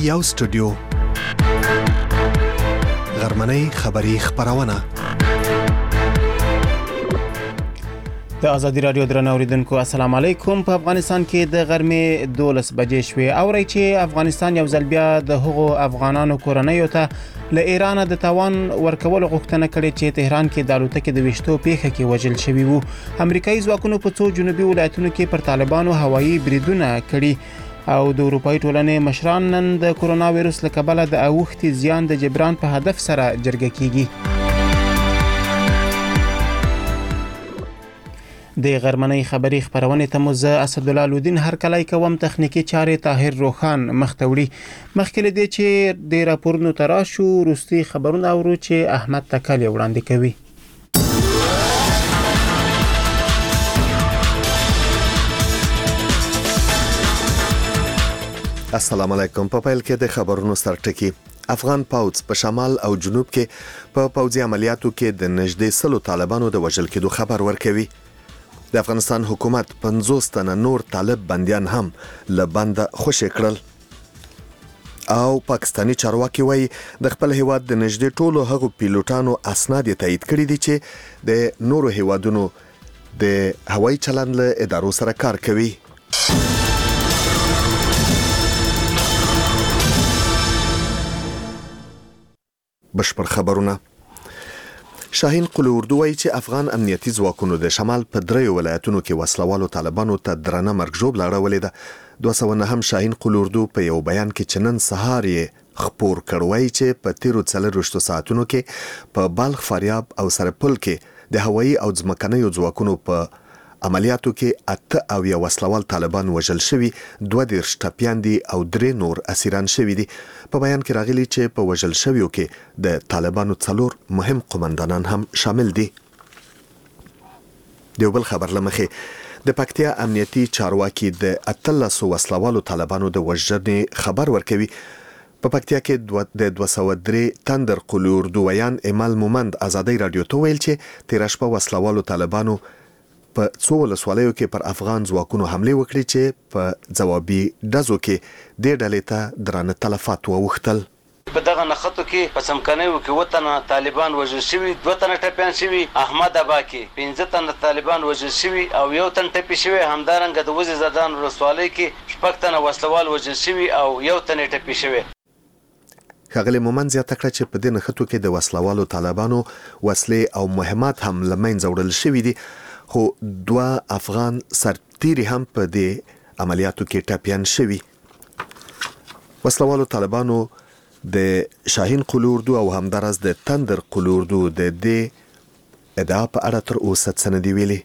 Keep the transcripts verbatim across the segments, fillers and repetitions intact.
یو سټوډیو غرمنۍ خبری خبرونه د ازادي رادیو درنو اوریدونکو السلام علیکم. په افغانستان کې د غرمې دولس بجې شوې. اوري چې افغانستان یو ځل بیا د هغو افغانانو کورنیو ته له ایران د تاوان ورکول غوښتنه کړې چې تهران کې د الوتکې د وشتو پیښه کې وژل شوی وو. امریکایي ځواکونو په څو جنوبي ولایتونو کې پر طالبانو هوایي بریدونه کړي او د اروپאי ټولنې مشران نن د کورونا وایروس له کبله د اوښتي زیان د جبران په هدف سره جرګه کیږي. د غرمنۍ خبری خبرونه ته مو زه اسدالله لودین هر کله کوم تخنیکی چارې طاهر روخان مختوړي. مخکې دې چې د راپورونو تراشو روستي خبرونه اورو چې احمد تکل وړاندې کوي. السلام علیکم. په پیل کې د خبرونو سرټکی. افغان پوځ په شمال او جنوب کې په پوځي عملیاتو کې د نږدې سلو طالبانو د وژل کېدو خبر ورکوي. د افغانستان حکومت پنځوس تنه نور طالب بنديان هم له بنده خوشی کړل او پاکستانی چارواکي وایي د خپل هیواد د نږدې ټولو هغو پیلوټانو اسناد تایید کړي دي چې د نورو هیوادونو د هوایي چلند له ادارو سره کار کوي. بشپړ خبرونه. شاهین قلو اردو وایي چې افغان امنیتي ځواکونو د شمال په دریو ولایتونو کې وسلوالو طالبانو ته درنه مرګ ژوبله اړولې ده. دوه سوه نه هم شاهین قلو اردو په یو بیان کې چې نن سهار یې خپور کړ وایي چې په تیرو څلرویشتو ساعتونو کې په بلخ، فاریاب او سرپل کې د هوایي او ځمکنیو ځواکونو په عملیاتو کې اته او یو وسلوال طالبان وژل شوي، دوه دېرش ټپیان دي او درې نور اسیران شوي دي. په بیان کې راغلي چې په وژل شویو کې د طالبانو څلور مهم قومندانان هم شامل دي. دیو بل خبر لمخې د پکتیا امنیتي چارواکي د اتلسو وسلوالو طالبانو د وژنې خبر ورکوي. په پکتیا کې د دوه سوه درې تندر قلو اردویان ایمال مومند ازادي رادیو ته ویل چې تیر شپه وسلوالو طالبانو په څو ولسوالیو کې پر افغان ځواکونو حمله وکړي چې په ځوابي ډزو کې د ډلې ته درانه تلفات واوښتل. په دغه نخښتو کې په څمکنیو کې وطن طالبان وژل شوي، دوه تنه ټپیان شوي، احمد ابا کې پنځه تنه طالبان وژل شوي او یو تن ټپي شوی. همدارنګه د وزیر زدان ولسوالۍ کې شپږ تنه وسلوال وژل شوي او یو تن ټپي شوی. ښاغلی مومند زیاته کړه چې په دې نښتو کې د وسلوالو طالبانو وسلې او مهمات هم له منځه وړل شوي دي، خو دوه افغان سرتیري هم په دې عملیاتو کې ټپیان شوي. وسلوالو طالبانو د شاهین قلو اردو او همدارس د تندر قلو اردو د دې ادعا په اړه تر اوسه څه نه دي ویلي.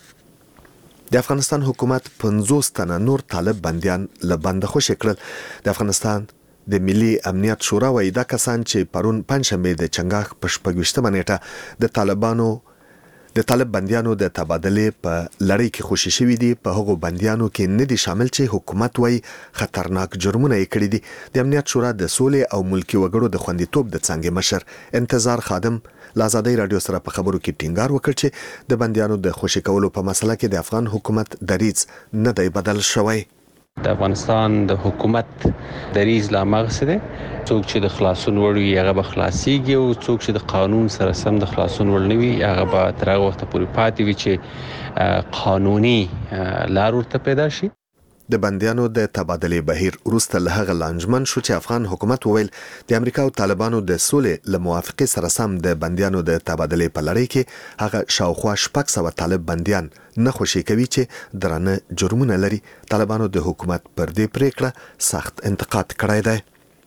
د افغانستان حکومت پنځوس تنه نور طالب بندیان له بنده خوشي کړل. د افغانستان د ملي امنیت شورا وایي دا کسان چې پرون پنځشنبه د چنګاښ په شپږویشتمه نیټه د طالبانو د طالب بندیانو د تبادلې په لړۍ کې خوشي شوي دي، په هغو بندیانو کې نه دي شامل چې حکومت وایي خطرناک جرمونه یې کړي دي. د امنیت شورا د سولې او ملکي وګړو د خوندیتوب د څانګې مشر انتظار خادم له ازادي رادیو سره په خبرو کې ټینګار وکړ چې د بندیانو د خوشي کولو په مسله کې د افغان حکومت دریځ نه دی بدل شوی. د افغانستان د حکومت دریځ لا مغسه ده، څوک چې د خلاصون وړي هغه به خلاصيږي او څوک چې د قانون سره سم د خلاصون وړ نه وي هغه به تر هغه وخت پورې پاتې وي چې قانوني لار ورته پیدا شي. د بندیانو د تبادلې بهیر وروسته له هغه لانجمن شو چې افغان حکومت وویل د امریکا او طالبانو د سولې له موافقې سره سم د بندیانو د تبادلې په لړۍ کې هغه شاوخوا شپږ سوه طالب بندیان نه خوشي کوي چې درانه جرمونه لري. طالبانو د حکومت پر دې پریکړه سخت انتقاد کړی دی.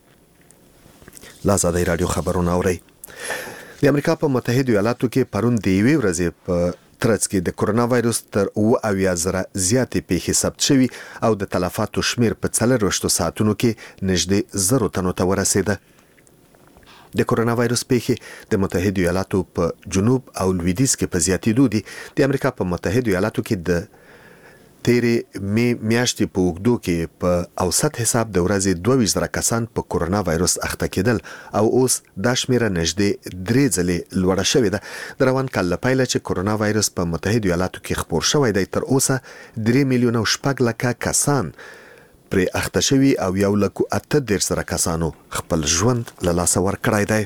ازادي رادیو خبرونه اوري. د امریکا په متحده ایالاتو کې پرون د یوې ورځې په ترڅ کې د کورونا وایروس تر اوه اویا زره زیاتې پیښې ثبت شوي او د تلفاتو شمیر په څلرویشتو ساعتونو کې نږدې زرو تنو ته ورسېده. د کورونا وایروس پیښې د متحده ایالاتو په جنوب او لویدیځ کې په زیاتېدو دي. د امریکا په متحده ایالاتو کې د تیرې می میاشتې په اوږدو کې په اوسط حساب د ورځې دوه ویشت زره کسان په کورونا وایروس اخته کېدل او اوس دا شمیره نږدې درې ځلې لوړه شوې ده. د روان کال له پیله چې کورونا وایروس په متحده ایالاتو کې خپور شوی دی تر اوسه درې میلیونه او شپږ لکه کسان پرې اخته شوي او یو لکو اته دېرش زره کسانو خپل ژوند له لاسه ورکړی دی.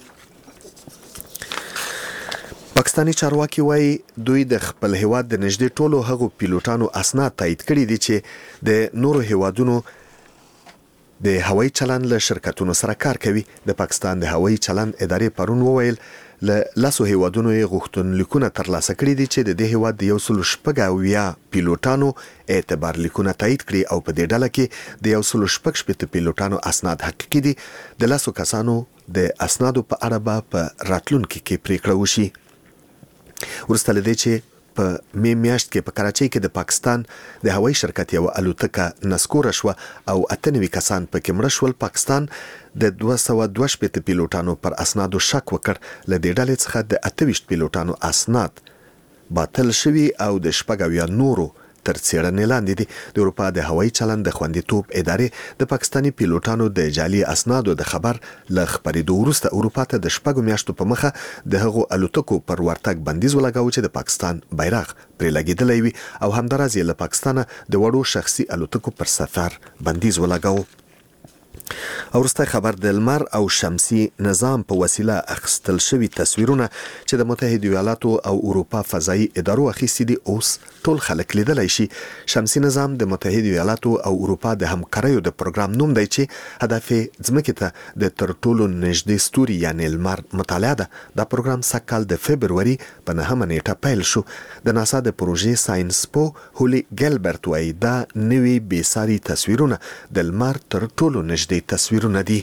پاکستاني چارواکي وایي دوی د خپل هیواد د نږدې ټولو هغو پیلوټانو اسناد تایید کړي دي چې د نورو هیوادونو د هوایي چلند له شرکتونو سره کار کوي. د پاکستان د هوایي چلند ادارې پرون وویل له لاسو هیوادونو یې غوښتنلیکونه ترلاسه کړي دي چې د دې هیواد د یو سل شپږ اویا پیلوټانو اعتبار لیکونه تایید کړي او په دې ډله کې د یو سل شپږ شپېته پیلوټانو اسناد حقیقي دي. د لاسو کسانو د اسنادو په اړه به په راتلونکي کې پریکړه وشي. ورسته لدې چې په می میاشت کې په کراچۍ کې د پاکستان د هوایي شرکت یو الوتکه نسکوره شو او اته نوي کسان پکې مړه شول. پاکستان د دوه سوه دوه شپېته پیلوټانو پر اسنادو شک وکړ. له دې ډلې څخه د اته ویشت پیلوټانو اسناد باطل شوي او د شپږ اویا نورو تر څېړنې لاندې دي. د اروپا د هوایي چلند د خوندیتوب ادارې د پاکستاني پیلوټانو د جعلي اسنادو د خبر له خبرېدو وروسته اروپا ته د شپږو میاشتو په مخه د هغو الوتکو پر ورتګ بندیز ولګاوه چې د پاکستان بیرغ پرې لګېدلی وي او همداراز یې له پاکستانه د وړو شخصي الوتکو پر سفر بندیز ولګاوه. او وروستی خبر د لمر او شمسي نظام په وسیله اخیستل شوي تصویرونه چې د متحده ایالاتو او اروپا فضایي ادارو اخیستي دي اوس ټول خلک لیدلی شي. شمسي نظام د متحده ایالاتو او اروپا د همکاریو د پروګرام نوم دی چې هدف یې ځمکې ته د تر ټولو نږدې ستوري یعنې لمر مطالعه ده. دا پروګرام سږ د فبروري په نهمه نیټه پیل شو. د ناسا د پروژې ساينس پو هولي ګیلبرت وایي دا نوي بېساري تصویرونه د لمر تر ټولو نږدې تصویرونه دي.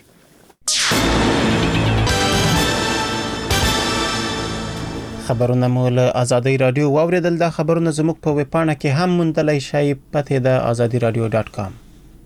خبرونه مو له آزادۍ رادیو واوریدل. دا خبرونه زموږ په ویب پاڼه کې هم موندلی شئ. پته د آزادي رادیو ډاټ کام.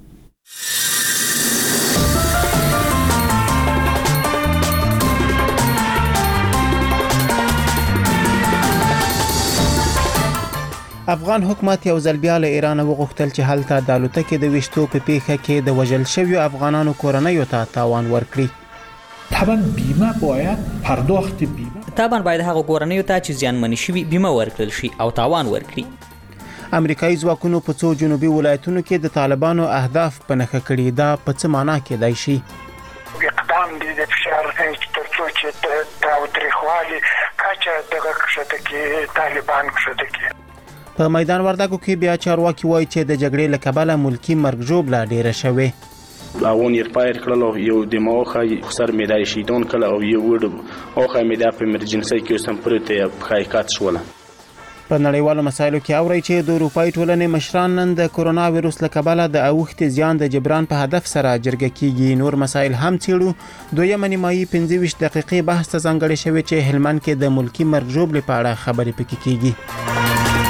افغان حکومت یو ځل بیا له ایران وغوښتل چې هلته د الوتکې د ویشتو په پیښه کې د وژل شویو افغانانو کورنیو ته تاوان ورکړي. طبعا بیمه باید پرداخت بیمه طبعا باید هغه کورنیو ته چې زیانمن شوي بیمه ورکړل شي او تاوان ورکړي. امریکایي ځواکونو په څو جنوبي ولایتونو کې د طالبانو اهداف په نښه کړي. دا په څه معنا کېدای شي؟ اقدام دي د فشار تر څو چې د تاوتریخوالي کچه دغه کښته کې طالبان کښته کې په میدان وردګو کې بیا چارواکي وایي چې د جګړې له کبله ملکی مرګ ژوبله ډیره شوې. اون یې فایر کړل یو د موخه خسر میدای شیدون کله او یو وډ اوخه میدا په ایمرجنسي کې سم پرته په حقیقت شول. په نړیوالو مسایلو کې اوري چې د اروپای ټولنې مشران نن د کرونا وایروس له کبله د اوښتې زیان د جبران په هدف سره جرګه کیږي. نور مسایل هم څیړو. دویمه نیمایي پنځه ویشت دقیقې بحث ته ځانګړی شوی چې هلمند کې د ملکی مرګ ژوبلې په اړه خبرې پکې کیږي.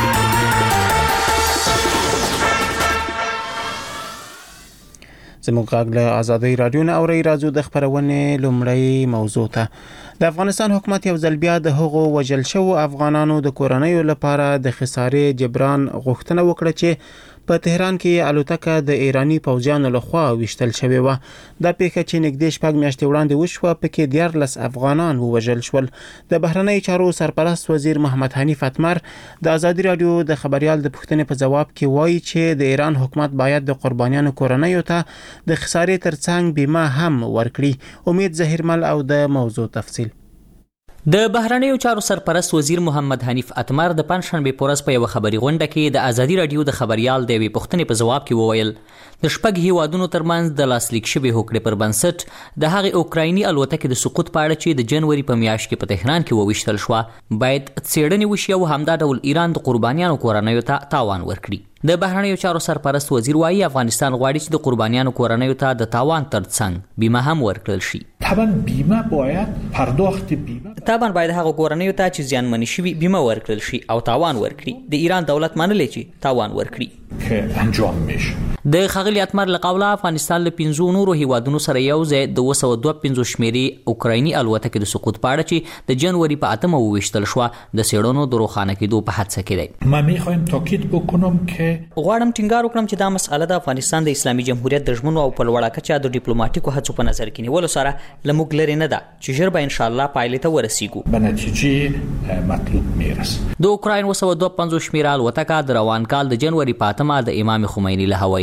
زموږ غږ له آزادۍ رادیو نه اورئ. راځو د خپرونې لومړی موضوع ته. د افغانستان حکومت یو ځل بیا د هغو وژل شوو افغانانو د کورنیو لپاره د خسارې جبران غوښتنه وکړه چې په تهران کې الوتکه د ایرانی پوځیانو لخوا ویشتل شوې وه. دا پیښه چې نږدې شپږ میاشتې وړاندې وشوه پکې دیارلس افغانان ووژل شول. د بهرنیو چارو سرپرست وزیر محمد حنیف اتمر د آزادي رادیو د خبريال د پوښتنې په جواب کې وایي چې د ایران حکومت باید د قربانیانو کورنیو ته د خسارې ترڅنګ بیمه هم ورکړي. امید ظهیرمل او د موضوع تفصیل. د بهرنیو چارو سرپرست وزیر محمد حنیف اتمر د پنځشنبه په ورځ په یو خبري غونډه کې د آزادي رادیو د خبريال د وی پوښتنې په جواب کې وویل د شپږ هیوادونو ترمنځ د لاسلیک شوی هوکړې پر بنسټ د هغې اوکرایني الوتکې د سقوط په اړه چې د جنوري په میاشت کې په تهران کې وویشتل شو باید څېړنې وشي او همدا ډول ایران د قربانیانو کورنیو ته تاوان ورکړي. د بهرنیو چارو سرپرست وزیر وايي افغانستان غواړي چې د قربانیانو کورنیو ته د تاوان ترڅنګ بیمه هم ورکړل شي. طبعا بیمه باید پرداخت بیمه طبعا باید هغه کورنیو ته چې زیانمن شوي بیمه ورکړل شي او تاوان ورکړي. د ایران دولت منلی چې تاوان ورکړي که انجام میشه. د خغلی اتمر له قوله افغانستان له پنځو نورو هیوادونو سره یو ځای د دوه سوه دوه پنځوس شمیرې اوکرایني الوتکې د سقوط په اړه چې د جنوري په اتمه وویشتل شوه د څېړنو د روښانه کېدو په هڅه کې دی. ما میخوایم تاکید بکنم که غواړم ټینګار وکړم چې دا مسأله د افغانستان د اسلامي جمهوریت د ژمنو او په لوړه کچه د ډیپلوماټیکو هڅو په نظر کې نیولو سره له موږ لرې نه ده چې ژر به ان شاء الله پایلې ته ورسیږو. به نتیجې مطلوب میرسه. د اوکراین دوه سوه دوه پنځوس شمیره الوتکه د روان کال د جنوري په اتمه د امام خمیني له هوایي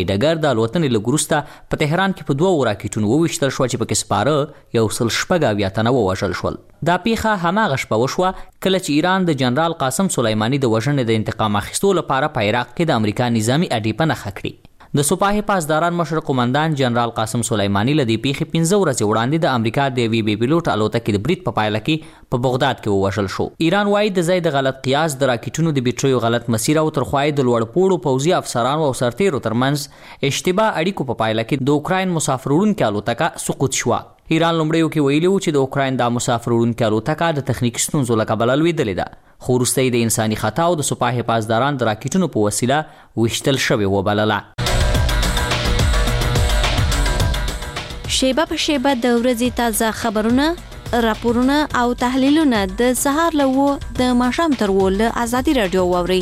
هوایي ډګر د الوتنې لږ وروسته په تهران کې په دوو راکټونو وویشتل شوه چې پکې سپاره یو سل شپږ اویا تنه ووژل شول. دا پیښه هماغه شپه وشوه کله چې ایران د جنرال قاسم سلیماني د وژنې د انتقام اخیستو لپاره په عراق کې د امریکا نظامي اډې په نښه کړي. د سپاه پاسداران مشر قومندان جنرال قاسم سلیماني له دې پیښې پنځه ورځې وړاندې د امریکا د یوې بې پیلوټ الوتکې د برید په پایله کې په بغداد کې ووژل شو. ایران وایي د ځای د غلط قیاس د راکټونو د بیټریو غلط مسیر او تر خوا یې د لوړپوړو پوځي افسرانو او سرتیرو ترمنځ اشتباه اړیکو په پایله کې د اوکراین مسافر وړونکې الوتکه سقوط شوه. ایران لومړیو کې ویلي و چې د اوکراین دا مسافر وړونکې الوتکه د تخنیکي ستونزو له کبله لوېدلې ده، خو وروسته یې د انساني خطا او د سپاه پاسداران د راکټونو په وسیله ویشتل شوې وبلله. شیبه په شیبه د ورځې تازه خبرونه، راپورونه او تحلیلونه د سهار له اوه د ماښام تر اوه له ازادي راډیو واورئ.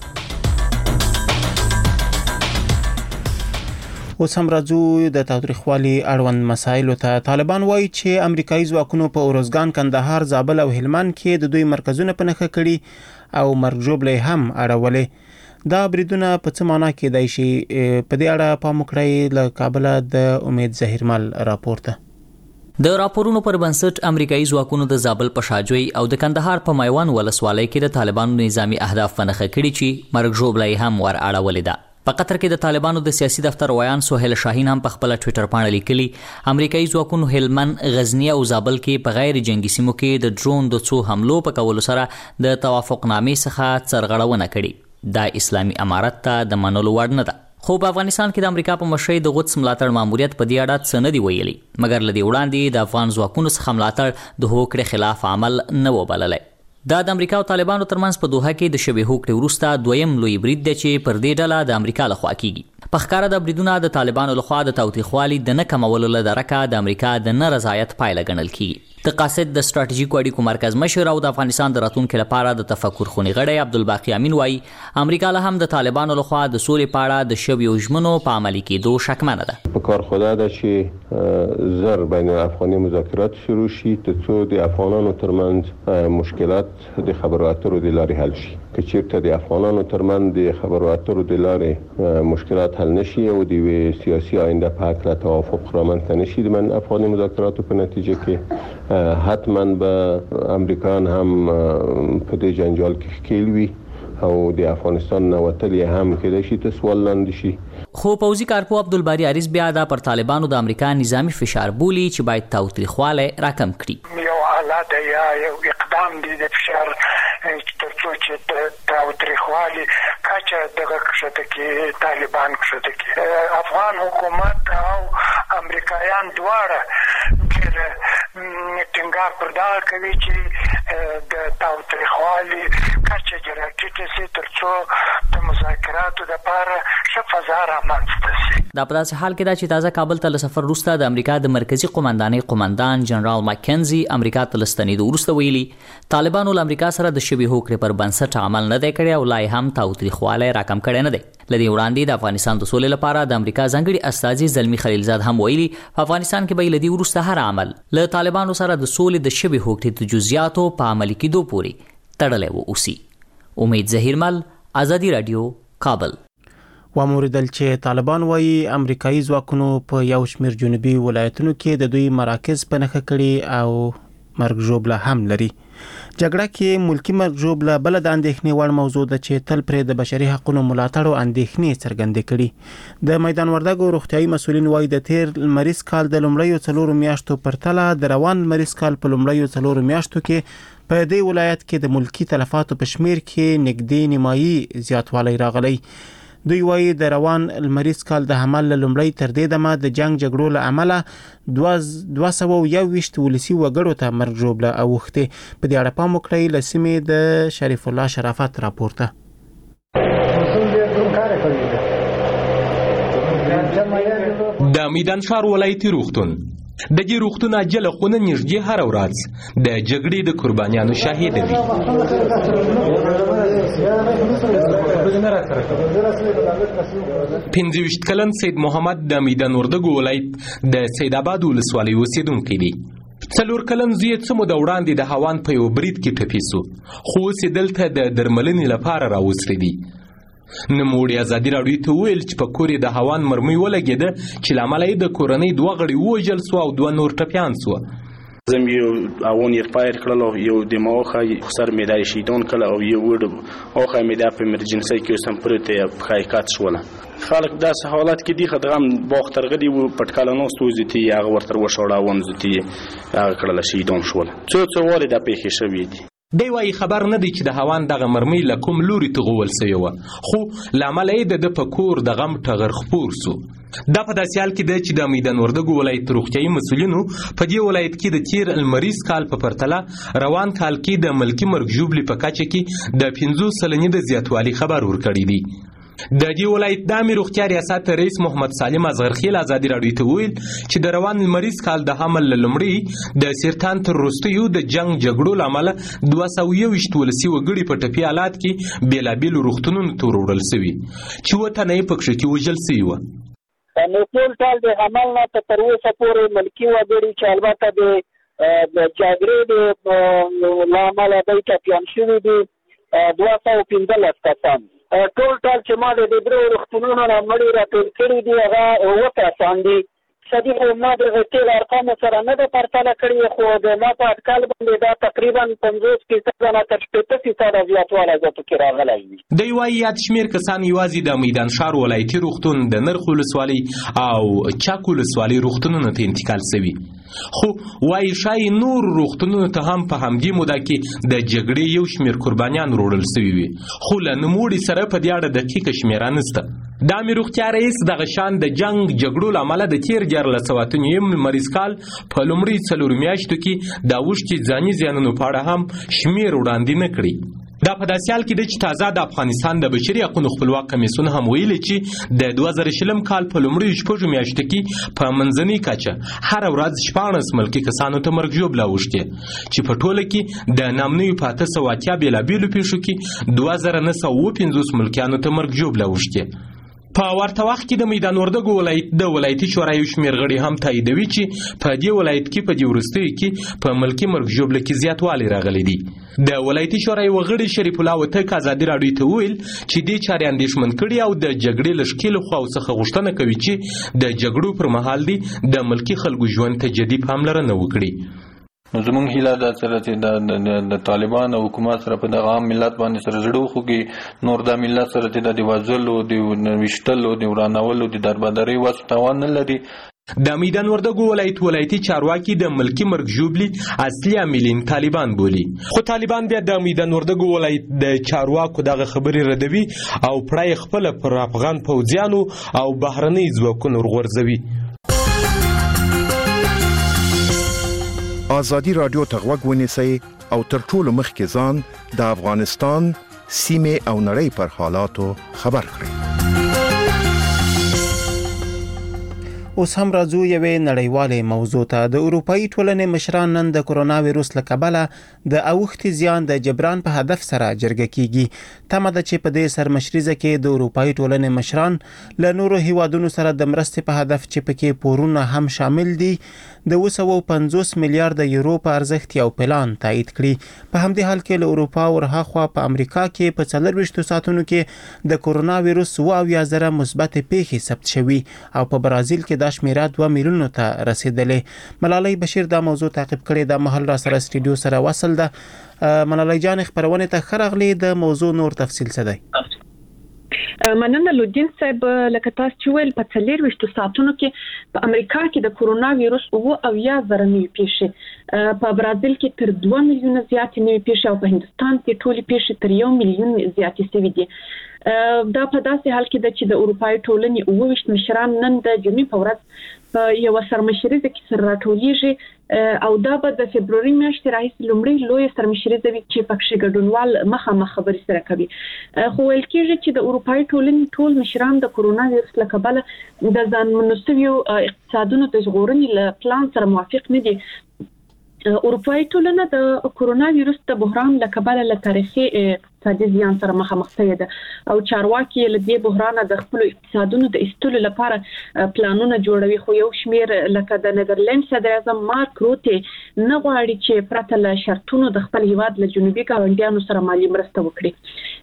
اوس هم راځو د تاوتریخوالي اړوند مسایلو ته. طالبان وایي چې امریکایي ځواکونو په اروزګان، کندهار، زابل او هلمند کې د دوی مرکزونه په نښه کړي او مرګ ژوبلې هم اړولې. دا بریدونه په څه معنا کېدای شي؟ په دې اړه پام وکړئ. له کابله د امید ظهیرمل راپورته. د راپورونو پر بنسټ امریکایي ځواکونو د زابل په شاجوی او د کندهار په میوان ولسوالۍ کې د طالبانو نظامی اهداف په نښه کړي چې مرګ ژوبلې هم ور اړولې ده. په قطر کې د طالبانو د سیاسي دفتر ویان سهیل شاهین هم په خپل ټوئیټر باندې لیکلي امریکایي ځواکونو هلمند، غزنی او زابل کې په غیر جنگي سیمو کې د ډرون د څو حملو په کولو سره د توافقنامې څخه سرغړونه کړې. دا اسلامي امارت ته د منلو وړ نه ده. خو په افغانستان کې د امریکا په مشرۍ د قدس ملاتړ ماموریت په دې اړه څه نه دی ویلي، مګر له دې وړاندې د افغان ځواکونو څخه ملاتړ د هوکړې خلاف عمل نه و بللی. دا د امریکا او طالبانو ترمنځ په دوحه کې د شبې هوکړې وروسته دویم لوی برید دی چې پر دې ډله د امریکا لخوا کیږي. په ښکاره د بریدونه د طالبانو لخوا د تاوتریخوالي د نه کمولو له درکه د امریکا د نه رضایت پایله ګڼل کیږي. د قاصد د ستراتیژیکو اړیکو مرکز مشر او د افغانستان د راتلونکي لپاره د تفکر خونې غړی عبدالباقي امین وایي امریکا له هم د طالبانو لخوا د سولې په اړه د شویو ژمنو په عملي کېدو شکمنه ده. په کار خدا ده چې زر بین افغاني مذاکرات شروع شي ترڅو د افغانانو ترمنځ مشکلات د خبرو اترو د لارې حل شي. که چیرته د افغانانو ترمنځ د خبرو اترو د لارې مشکلات حل نشي او د سیاسي آینده په هکله توافق رامنځته نشي د من افغاني مذاکراتو په نتیجه کې حتما به امریکایان هم په دې جنجال کې ښکیل وي او د افغانستان نه وتل یې هم کېدای شي ته سوال لاندې شي. خو پوځي کارپو عبدالباري عریض بیا دا پر طالبانو د امریکا نظامی فشار بولي چې باید تاوتریخوالی راکم کړي. یو آله ده یا یو اقدام دی د فشار ترڅو چې تاوتریخوالی کچه دغه کښته کې طالبان کښته کې افغان حکومت او امریکایان دواړه ټینګار پر دغه کوي چې د تاوتریخوالي کچه دې راټیټه سي ترڅو د مذاکراتو دپاره ښه فضا رامنځته سي. دا په داسې حال کې ده چې تازه کابل ته له سفر وروسته د امریکا د مرکزي قومندانۍ قومندان جنرال مکنزي امریکا ته له ستنېدو وروسته ویلي طالبانو له امریکا سره د شوې هوکړې پر بنسټ عمل نه دی کړی او لا یې هم تاوتریخوالی راکم کړی نه دی. له دې وړاندې د افغانستان د سولې لپاره د امریکا ځانګړي استازي زلمي خلیلزاد هم ویلي په افغانستان کې به له دې وروسته هر عمل له طالبانو سره د سولې د شوې هوکړې د جزئیاتو په عملي کېدو پورې تړلی واوسي. امید ظهیرمل، ازادي راډیو، کابل. وموریدل چې طالبان وایي امریکایي ځواکونو په یو شمېر جنوبي ولایتونو کې د دوی مراکز په نښه کړي او مرګ ژوبله هم لري. جګړه کې ملکی مرګ ژوبله بله د اندېښنې وړ موضوع ده چې تل پرې د بشري حقونو ملاتړ او اندېښنې څرګندې کړي. د میدان وردګو روغتیايي مسؤلین وایي د تیر لمریز کال د لومړیو څلورو میاشتو پرتله د روان لمریز کال په لومړیو څلورو میاشتو کې په دې ولایت کې د ملکی تلفاتو په شمیر کې نږدې نیمایي زیاتوالی راغلی. دوی وایي د روان لمریز کال د حمل له لومړۍ تر دې دمه د جنگ جګړو له امله دوه سوه یو ویشت ولسي وګړو ته مرګ ژوبله اوښتې. په دې اړه پام وکړئ. له سیمې د شریف الله شرافت راپورته. د میدان ښار ولایتي روغتون د دې روغتون عاجله خونه نږدې هره ورځ د جګړې د قربانیانو شاهده وي. پنځه ویشت کلن سید محمد د میدان وردګو ولایت د سید آباد ولسوالۍ اوسیدونکی دی. څلور کلن زوی یې څه موده وړاندې د هوان په یو برید کې ټپي سو، خو اوس یې دلته د درملنې لپاره راوستلی دی. نوموړي ازادي راډیو ته وویل چې په کور یې د هوان مرمۍ ولګېده چې له امله یې د کورنۍ دوه غړي ووژل سوه او دوه نور ټپیان سوه. زم یو اون یې فایر کړل او یو د ماوخه خسر مې دای شیدون کله او یو وډ اوخه مې د په ایمرجنسي کې سم پرته په حقیقت شول. خلک داسې حالات کې دی خدغم باختر غدي و پټکالانو سوزتي هغه ورتر وشوړه ونزتي هغه کړل شیدون شول. څو څو واره د پیښې شوې دي. دی وايي خبر نه دی چې د هوان دغه مرمۍ له کوم لوري ته غول سوې وه، خو له امله یې د ده په کور د غم ټغر خپور سو. دا په داسې حال کې ده چې د میدان وردګو ولایت روغتیایي مسؤلینو په دې ولایت کې د تیر المریض کال په پرتله روان کال کې د ملکي مرګ ژوبلې په کچه کې د پنځوس سلنې د زیاتوالي خبر ورکړی دی. د دې ولایت د عامې روغتیا ریاست رئیس محمد سالم اصغرخیل ازادي راډیو ته وویل چې د روان المریض کال د حمل له لومړي د سرطان تر وروستیو د جنګ جګړو له امله دوه سوه یوویشت ولسي وګړي په ټپي حالات کې بېلابېلو روغتونونو ته وروړل سوي چې اووه تنه یې پکښې کې وژل سوي وه. نو ټول ټال د حمل نه تر اوسه پورې ملکي وګړي چې البته د جګړې له امله دوی ټپیان شوي دي دوه سوه پنځلس کسان. ټول ټال چې ما د درو روغتونونو نه مړي راټول کړي دي هغه اووه کسان دي. صدیق ما د تېر ارقامو سره نه ده پرتله کړې، خو د ما په اټکل باندې دا تقریبا پنځوس فیصده نه تر شپېته فیصده زیاتوالی زه پکې راغلی وي. دی وايي یاد شمېر کسان یوازې د میدان ښار ولایتي روغتون، د نرخ ولسوالۍ او چک ولسوالۍ روغتونونو ته انتقال سوي، خو وايي ښایي نور روغتونونو ته هم په همدې موده کې د جګړې یو شمېر قربانیان وروړل سوي وي، خو له نوموړي سره په دې اړه دقیقه شمېره نشته. د عامې روغتیا رئیس دغه شان د جنګ جګړو له امله د تېر دیارلس سوه اته نویم لمریز کال په لومړي څلورو میاشتو کې د اوښتې ځاني زیانونو په اړه هم شمېر وړاندې نه کړي. دا په داسې حال کې ده چې تازه د افغانستان د بشري حقونو خپلواک کمیسیون هم ویلي چې د دوه زره شلم کال په لومړیو شپږو میاشتو کې په منځنۍ کچه هره ورځ شپاړس ملکي کسانو ته مرګ ژوبله اوښتې چې په ټوله کې د نامنیو په اته سوه اتیا بېلابېلو پیښو کې دوه زره نه سوه اووه پنځوس ملکیانو ته مرګ ژوبله اوښتې. په ورته وخت کې د میدان وردګو ولایت د ولایتي شورا یو شمېر غړي هم تاییدوي چې په دې ولایت کې په دې وروستیو کې په ملکي مرګ ژوبله کې زیاتوالی راغلی دی. د ولایتي شورا یو غړي شریف الله وتک ازادي راډیو ته وویل چې دې چارې اندېښمن کړي او د جګړې له ښکېلو خواو څخه غوښتنه کوي چې د جګړو پر مهال دی د ملکي خلکو ژوند ته جدي پاملرنه وکړي. نو زمونږ هیله دا سره چې د طالبان او حکومت سره په دغه عام ملت باندې سره زړه وخوږي، نور دا ملت سره چې د وژلو د ویشتلو د ورانولو د دربدرۍ وس توان نه لري. د میدان وردګو ولایت ولایتي چارواکي د ملکي مرګ ژوبلې اصلي عاملین طالبان بولي، خو طالبان بیا د میدان وردګو ولایت د چارواکو دغه خبرې ردوي او پړه خپل پر افغان پوځیانو او بهرنۍ ځواکونو ورغورځوي. ازادي راډیو ته غوږ ونیسئ او تر ټولو مخکې ځان د افغانستان سیمې او نړۍ پر حالاتو خبر کړئ. اوس هم راځو یوې نړیوالې موضوع ته. د اروپایي ټولنې مشران نن د کرونا وایروس له کبله د اوښتې زیان د جبران په هدف سره جرګه کیږي. تمه ده چې په دې سرمشریزه کې د اروپایي ټولنې مشران له نورو هیوادونو سره د مرستې په هدف چې پکې پورونه هم شامل دي د اوه سوه پنځوس میلیارډ یورو په ارزښت یو پلان تایید کړي. په همدې حال کې له اروپا ورهاخوا په امریکا کې په څلرویشتو ساعتونو کې د کرونا وایروس اوه اویا زره مثبت پیښې ثبت شوي او په برازیل کې دا شمیره دوه میلیونو ته رسیدلې. ملالۍ بشیر دا موضوع تعقیب کړي، د محل را سره سټوډیو سره وصل ده. ملالۍ جان خبرونه ته ښه راغلي، د موضوع نور تفصیل څه دی؟ مننه لودین صاحب. لکه تاسو چې ویل په څلرویشتو ساعتونو کې په امریکا کې د کرونا وایروس اوه اویا زره نوې پیښې، په برازیل کې تر دوه میلیونه زیاتې نوې پیښې او په هندستان کې ټولې پیښې تر یو میلیون زیاتې شوي دي. دا په داسې حال کې ده چې د اروپایي ټولنې اووه ویشت مشران نن د جمعې په ورځ په یوه سرمشریزه کې سره راټولیږي او دا به د فبروري میاشتې راهیسې لومړۍ لویه سرمشریزه وي چې پکښې ګډونوال مخامخ خبرې سره کوي. خو ویل کېږي چې د اروپایي ټولنې ټول مشران د کرونا وایروس له کبله د ځانمنو شویو اقتصادونو د ژغورنې له پلان سره موافق نه دي. اروپایي ټولنه د کرونا وایروس د بحران له کبله له تاریخي اقتصادي زیان سره مخامخ شوې ده او چارواکي له دې بحرانه د خپل اقتصادونو د ایستلو لپاره پلانونه جوړوي. خو یو شمیر لکه د نیدرلند صدر اعظم مارک روته نه غواړي چې پرته له شرطونو د خپل هیواد له جنوبي ګاونډیانو سره مالي مرسته وکړي.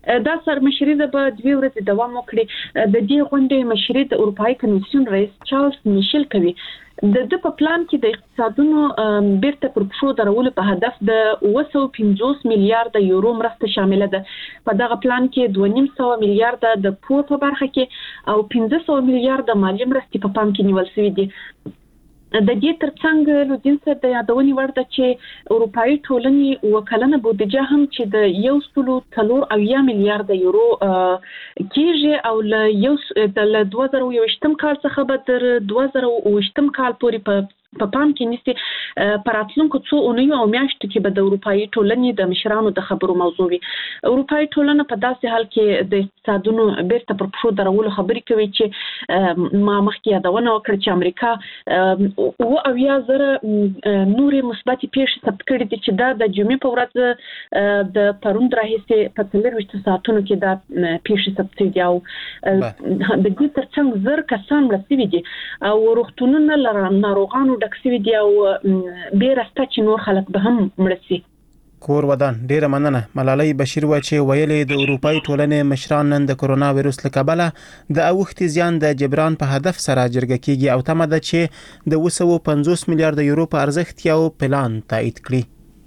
دا سرمشري به دوه ورځې دوام وکړي. د دې غونډې مشري د اروپאי کمیسیون رئیس چارلز میشل کوي. د د په پلان کې د اقتصادونو بیرته پر پښو درولو په هدف د اوه سوه پنځوس میلیارډ یورو مرسته شامله ده. په دغه پلان کې دوه نیم سوه میلیارډ د پور په برخه کې او پنځه سوه میلیارډ مالي مرستې په پام کې نیول شوې دي. د دې ترڅنګ لودین سره د یادونې وړ ده چې اروپאי ټولنې وکلنه بودیجه هم چې د یو سلو څلور اویا میلیارډ یورو کېږي او له یو د دوه زره یو ویشتم کال څخه به تر دوه زره اوه ویشتم کال پورې په په پام کې نیسي. پر راتلونکو څو اونیو او میاشتو کې به د اروپאי ټولنې د مشرانو د خبرو موضوع وي. اروپאי ټولنه په داسې حال کې د اقتصادونو بیرته پر پښو درولو خبرې کوي چې ما مخکې یادونه وکړه چې امریکا اوه اویا زره نورې مثبتې پیښې ثبت کړي دي چې دا د جمعې په ورځ د پروند راهیسې په څلورویشتو ساعتونو کې دا پیښې ثبت شوي دي او د دې ترڅنګ زر کسان مړه شوي دي او روغتونونه له ناروغانو ډک شوي دي او بیره شته چې نور خلک به هم مړه شي. کور ودان ډیره مننه. ملالۍ بشیر و چې ویلې د اروپאי ټولنې مشران نن د کرونا وایروس له کبله د اوښتي زیان د جبران په هدف سره جرګه کیږي او تمه ده چې د اوه سوه پنځوس میلیارډ یورو په ارزښت یو پلان تایید کړي.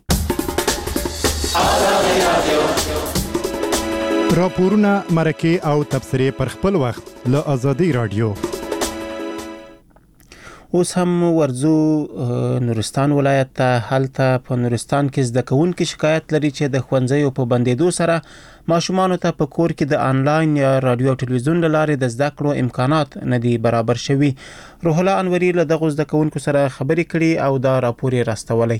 راپورونه مرکه او تبصرې پر خپل وخت له ازادي رادیو. اوس هم ورځو نورستان ولایت ته. هلته په نورستان کې زده کوونکي شکایت لري چې د ښوونځیو په بندېدو سره ماشومانو ته په کور کې د آنلاین یا رادیو او ټلویزیون له لارې د زده کړو امکانات نه دي برابر شوي. روح الله انوري له دغو زده کوونکو سره خبرې کړي او دا راپور یې راستولی.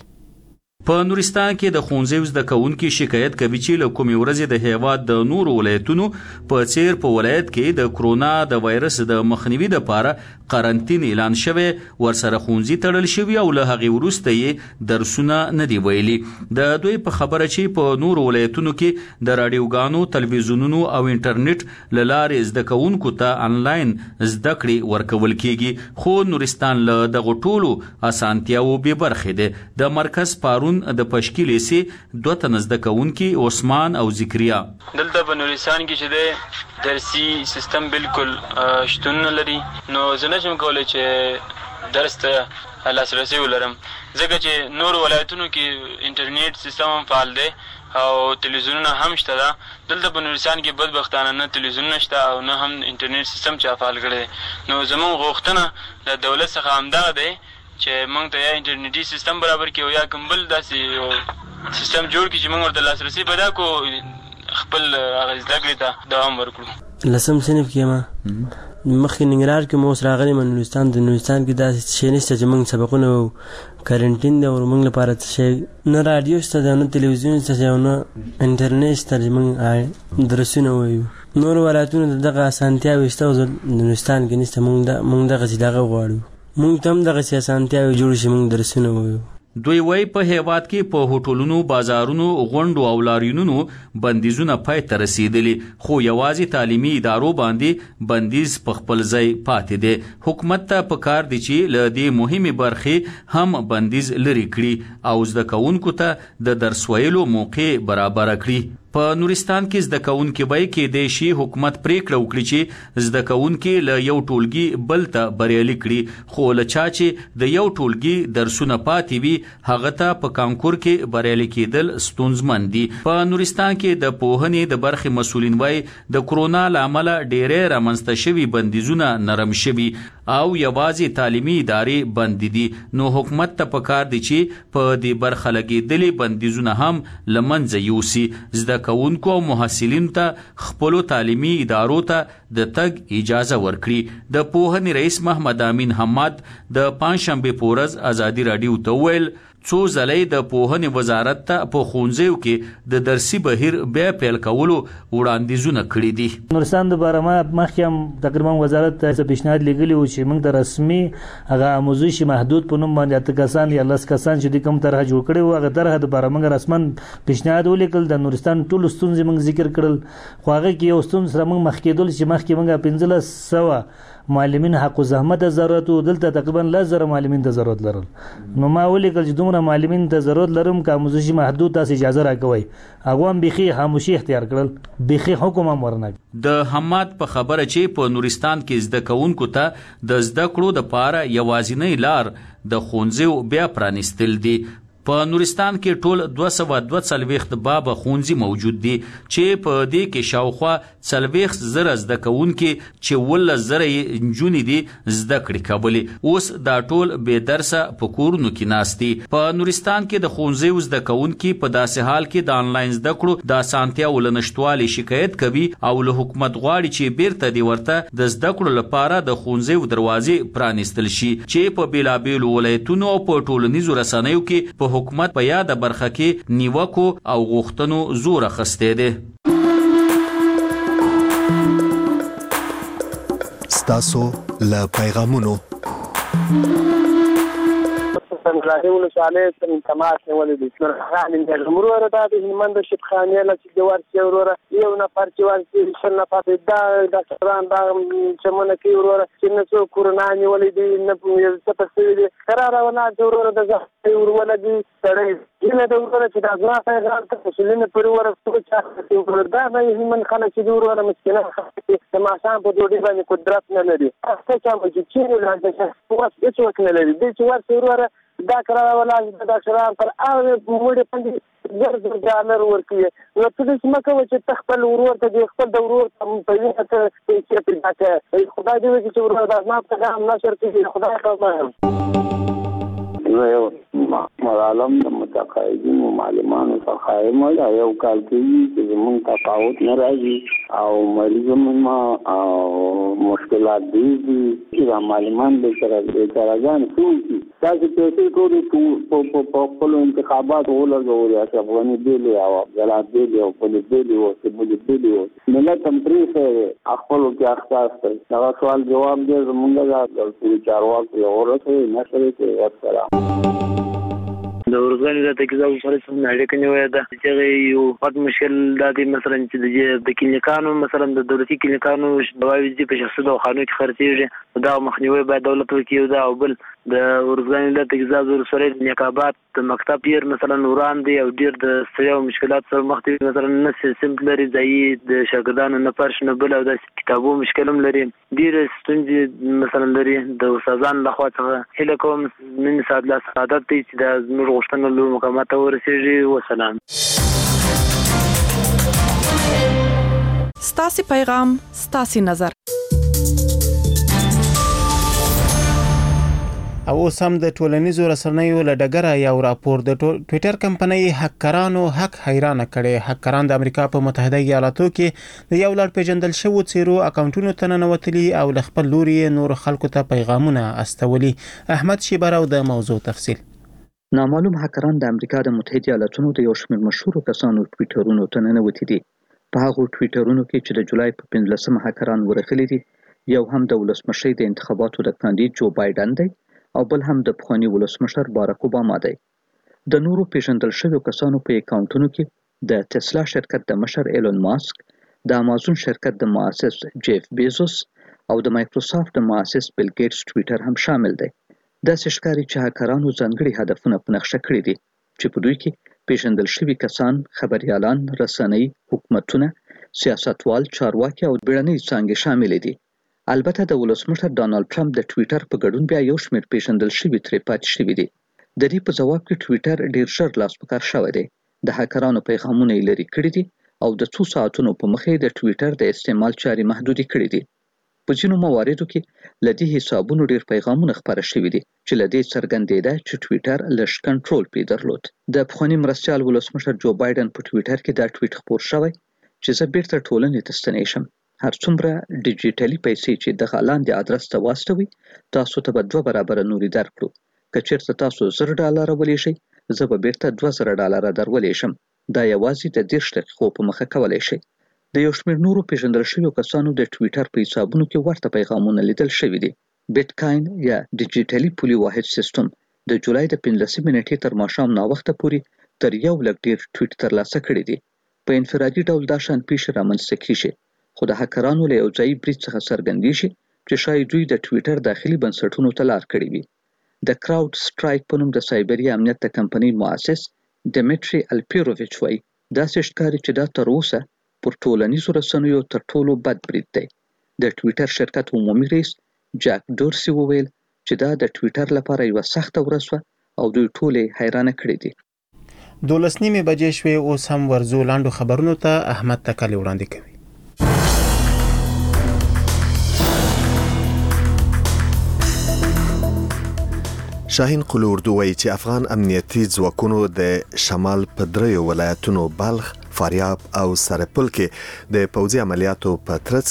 په نورستان کې د ښوونځیو زده کوونکي شکایت کوي چې له کومې ورځې د هیواد د نورو ولایتونو په څیر په ولایت کې د کرونا د وایرس د مخنیوي لپاره قرنطین اعلان شوی، ورسره ښوونځي تړل شوي او له هغې وروسته یې درسونه نه دي ویلي. د دوی په خبره چې په نورو ولایتونو کې د راډیوګانو، تلویزیونونو او انټرنیټ له لارې زده کوونکو ته آنلاین زده کړې ورکول کیږي، خو نورستان له دغو ټولو اسانتیاوو بې برخې دی. د مرکز پارون د پشکیلې سي دوه تنه زده کوونکي عثمان او ذکریا دلته په نورستان کې چې دی درسي سیستم بالکل شتون نه لري، نو زه نشم کولی چې درس ته لاسرسی ولرم ځکه چې نور ولایتونو کې انټرنیټ سیستم هم فعال دی او تلویزیونونه هم شته ده. دلته په نورستان کې بدبختانه نه تلویزیونونه شته او نه هم انټرنیټ سیستم چې فعال کړی دی. نو زموږ غوښتنه له دولت څخه همدغه دی چې موږ ته یا انټرنیټي سیستم برابر کړي او یا کوم بل داسې سیستم جوړ کړي چې موږ ورته لاسرسی پیدا کړو، خپل هغه زده کړې ته دوام ورکړو. لسم صنف کې ما مخکې ننګرهار کې مو اوس راغلی م نورستان. د نورستان کې داسې شی نشته چې موږ سبقونه کارنټین دی او موږ لپاره څه شی نه راډیو شته دی نه تلویزیون شته دی او نه انټرنیټ شته چې موږ درسونه ووایو. نور ولایتونو ته دغه اسانتیاوې شته او د نورستان کې نشته. موږ دغسې دغه غواړو، موږ ته هم دغسې اسانتیاوې جوړ شي، موږ درسونه ووایو. دوی وایي په هیواد کې په هوټلونو، بازارونو، غونډو او لاریونونو بندیزونه پای ته رسیدلي، خو یوازې تعلیمي ادارو باندې بندیز په خپل ځای پاتې دی. حکومت ته پکار دی چې له دې مهمې برخې هم بندیز لرې کړي او زده کوونکو ته د درس ویلو موقع برابره کړي. په نورستان کې زده کوونکي وایي کېدای شي حکومت پریکړه وکړي چې زده کوونکي له یو ټولګي بل ته بریالي کړي، خو له چا چې د یو ټولګي درسونه پاتې وي هغه ته په کانکور کې بریالي کېدل ستونزمن دي. په نورستان کې د پوهنې د برخې مسؤلین وایي د کرونا له امله ډېرې رامنځته شوي بندیزونه نرم شوي او یوازې تعلیمي ادارې بند دي. نو حکومت ته پکار دی چې په دې برخه لګېدلې بندیزونه هم له منځه یوسي، زده کوونکو او محصلینو ته خپلو تعلیمي ادارو ته د تګ اجازه ورکړي. د پوهنې رئیس محمد امین حماد د پنجشنبې په ورځ ازادي راډیو ته وویل څو ځلې د پوهنې وزارت ته په ښوونځیو کې د درسي بهیر بیا پیل کولو وړاندیزونه کړي دي. نورستان دپاره ما مخکې هم تقریبا وزارت ته څه پیشنهاد لیږلی و چې موږ د رسمي هغه آموزش محدود په نوم باندې اته کسان یا لس کسان چې دوی کوم طرحه جوړ کړې وو هغه طرحه دپاره موږ رسما پیشنهاد ولیکل. د نورستان ټولو ستونزې موږ ذکر کړل، خو هغه کې یو ستونزه سره موږ مخ کېدل چې مخکې موږ پنځلس سوه معلمین حق و زحمت ضرورت و دلته تقریبا لس زره معلمین ته ضرورت لرل. نو ما ولیکل چې دومره کومه معلمین ته ضرورت لرم که آموزشي محدود تاسو اجازه راکوي هغه هم بيخي خاموشي اختیار کړل بيخي حکم هم ورنک د حماد په خبره چې په نورستان کې زده کوونکو ته د زده کړو د پاره یوازینی لار د ښوونځیو بیا پرانیستل دي. په نورستان کې ټول دوه سوه دوه څلوېښت بابه ښوونځي موجود دي چې په دې کې شاوخوا څلوېښت زره زده کوونکي چې اوولس زره یې نجونې دي زده کړې کولې. اوس دا ټول بې درسه په کورونو کې ناست دي. په نورستان کې د ښوونځیو زده کوونکي په داسې حال کې د آنلاین زده کړو د اسانتیاو له نشتوالي شکایت کوي او له حکومت غواړي چې بیرته دې ورته د زده کړو لپاره د ښوونځیو دروازې پرانیستل شي چې په بېلابېلو ولایتونو او په ټولنیزو رسنیو کې په حکومت په یاده برخه کې نیوکو او غوښتنو زور اخیستی دی. ستاسو له پیغامونو راهي ولسوالۍ سره تماس نیولې دي. نورخان یې وروره دا د هلمند شیبخانې له چې ورسې وروره یو نفر چې ورسې شل نفر دا ډاکټران دا چمونه کوي وروره چې نه څوک کورونا نیولې دي نه څه پسې دي قراره ونه چې وروره د زخمي ورونه دي سړی هیله ده وروره چې دا زما پیغام ته مسؤلینو پورې ورسوي چې وروره دا د هلمند خلک چې وروره مسکینان خلک د ماښام په ډوډۍ باندې قدرت نه لري هسته چا به چې چیرې راځي اوس هېڅوک نه لري دی چې ورسې وروره دا قراره ولا د ډاکټران پر هغه موږ باندې زر زر ډالر ورکوي نو ته دې مه کوه چې ته خپل ورور ته دې خپل د ورور په وینه ته پیسې پیدا کړې خدای دې وکړي چې ورور دا زما پیغام نشر کړي خدای خبر یو معلم د متقاعدین او معلمانو څخه خایمه یو کال کې چې زموږ تفاوت نه راځي او مریضانو او مشکلات دي چې معلمان به سره اعتراضان کوي تاسو په ټول ټول په خپل انتخابات ولګوري چې افغاني دی او جلاد دی او په دې دی او په دې دی ملت هم پرې خپل کې اختصاص دا سوال جواب دی زموږ د ټول چارواکو اورته نشره کې ورسره د ورځنی د تګزاو سره څنګه اړیکه نیولې ده چې یو پټ مشکل د دې مثلا چې د کلینیکانو مثلا د دولتي کلینیکانو دواوی دي په شخصي دواخانو کې خرڅېږي دا مخنیوي باید دولت وکړي دا او بل د ورځنی د تګزاو سره نقابات د مکتب یې مثلا وران دي او ډیر د ستړیا او مشکلات سره مخ دي مثلا نه سیستم لري ځای د شاګردانو نه پرش نه بل او د کتابو مشکل هم لري ډیر ستونزې مثلا لري د استادانو لخوا څخه هله کوم من ساعت لا سعادت دي چې د زموږ غوښتنه له مقامات ورسېږي. وسلام. ستاسو پیغام ستاسو نظر او اوس هم د ټولنیزو رسنیو له ډګره یو راپور د ټویټر کمپنۍ هکرانو حق حیرانه کړي. هکران د امریکا په متحده ایالاتو کې د یو لړ پیژندل شوو څیرو اکاونټونو ته ننوتلي او له خپل لوري نور خلکو ته پیغامونه استولي. احمد شیبراو د موضوع تفصیل. نامعلوم هکران د امریکا د متحده ایالاتونو د یو شمېر مشهورو کسانو ټویټرونو ته ننوتي دي. په هغو ټویټرونو کې چې د جولای په پنځلسمه هکران ورغلي دي یو هم د ولسمشر د انتخاباتو د کاندید جو بایدن دی او بل هم د پخواني ولسمشر باراک اوباما دی. د نورو پیژندل شویو کسانو په اکاونټونو کې د ټسلا شرکت د مشر ایلون ماسک، د امازون شرکت د مؤسس جیف بیزوس او د مایکروسافت د مؤسس بیل ګیټس ټویټر هم شامل دی. داسې ښکاري چې هکرانو ځانګړي هدفونه په نقشه کړي دي چې په دوی کې پیژندل شوي کسان، خبریالان، رسنۍ، حکومتونه، سیاستوال، چارواکي او بیړنۍ څانګې شاملې دي. البته د ولسمشر ډانلډ ټرمپ د ټویټر په ګډون بیا یو شمېر پیژندل شوي ترې پاتې شوي دي. د دې په ځواب کې ټویټر ډیر ژر لاس په کار شوی دی. د هکرانو پیغامونه یې لرې کړي دي او د څو ساعتونو په مخې د ټویټر د استعمال چارې محدودې کړي دي. په ځینو مواردو کې له دې حسابونو ډیر پیغامونه خپاره شوي دي چې له دې څرګندېده چې ټویټر لږ کنټرول پرې درلود. د پخواني مرستیال ولسمشر جو بایدن په ټویټر کې دا ټویټ خپور شوی چې زه بیرته ټولنې ته ستنې شم. هر څومره ډیجیټلي پیسې چې دغه لاندې ادرس ته واستوي تاسو ته به دوه برابره نورې درکړو. که چېرته تاسو زر ډالره ولیږئ زه به بیرته دوه زره ډالره در ولیږم. دا یوازې د دېرش دقیقو په مخه کولی شئ. د یو شمېر نورو پیژندل شویو کسانو د ټویټر په حسابونو کې ورته پیغامونه لیدل شوي دي. بیټکاین یا ډیجیټلي پولي واحد سیستم د جولای د پنځلسمې نیټې تر ماښام ناوخته پورې تر یو لک ډېر ټویټ ترلاسه کړي دي. په انفرادي ډول دا شان پیښې رامنځته کیږي خو د هکرانو له یو ځایي برید څخه څرګندېږي چې ښایي دوی د ټویټر داخلي بنسټونو ته لار کړې وي. د کراود سټرایک په نوم د سایبري امنیت د کمپنۍ مؤسس ډیمیټري الپیروویچ وایي داسې ښکاري چې دا تر اوسه پر ټولنیزو رسنیو تر ټولو بد برید دی. د ټویټر شرکت عمومي رئیس جاک ډورسي وویل چې دا د ټویټر لپاره یوه سخته ورځ وه او دوی ټولې حیرانه کړي دي. دولس نیمې بجې شوې، اوس هم ورځو لاندو خبرونو ته احمد تکلی وړاندې کوي. شاهین قلو اردو وایي چې افغان امنیتي ځواکونو د شمال په دریو ولایتونو بلخ، فاریاب او سرپل کې د پوځي عملیاتو په ترڅ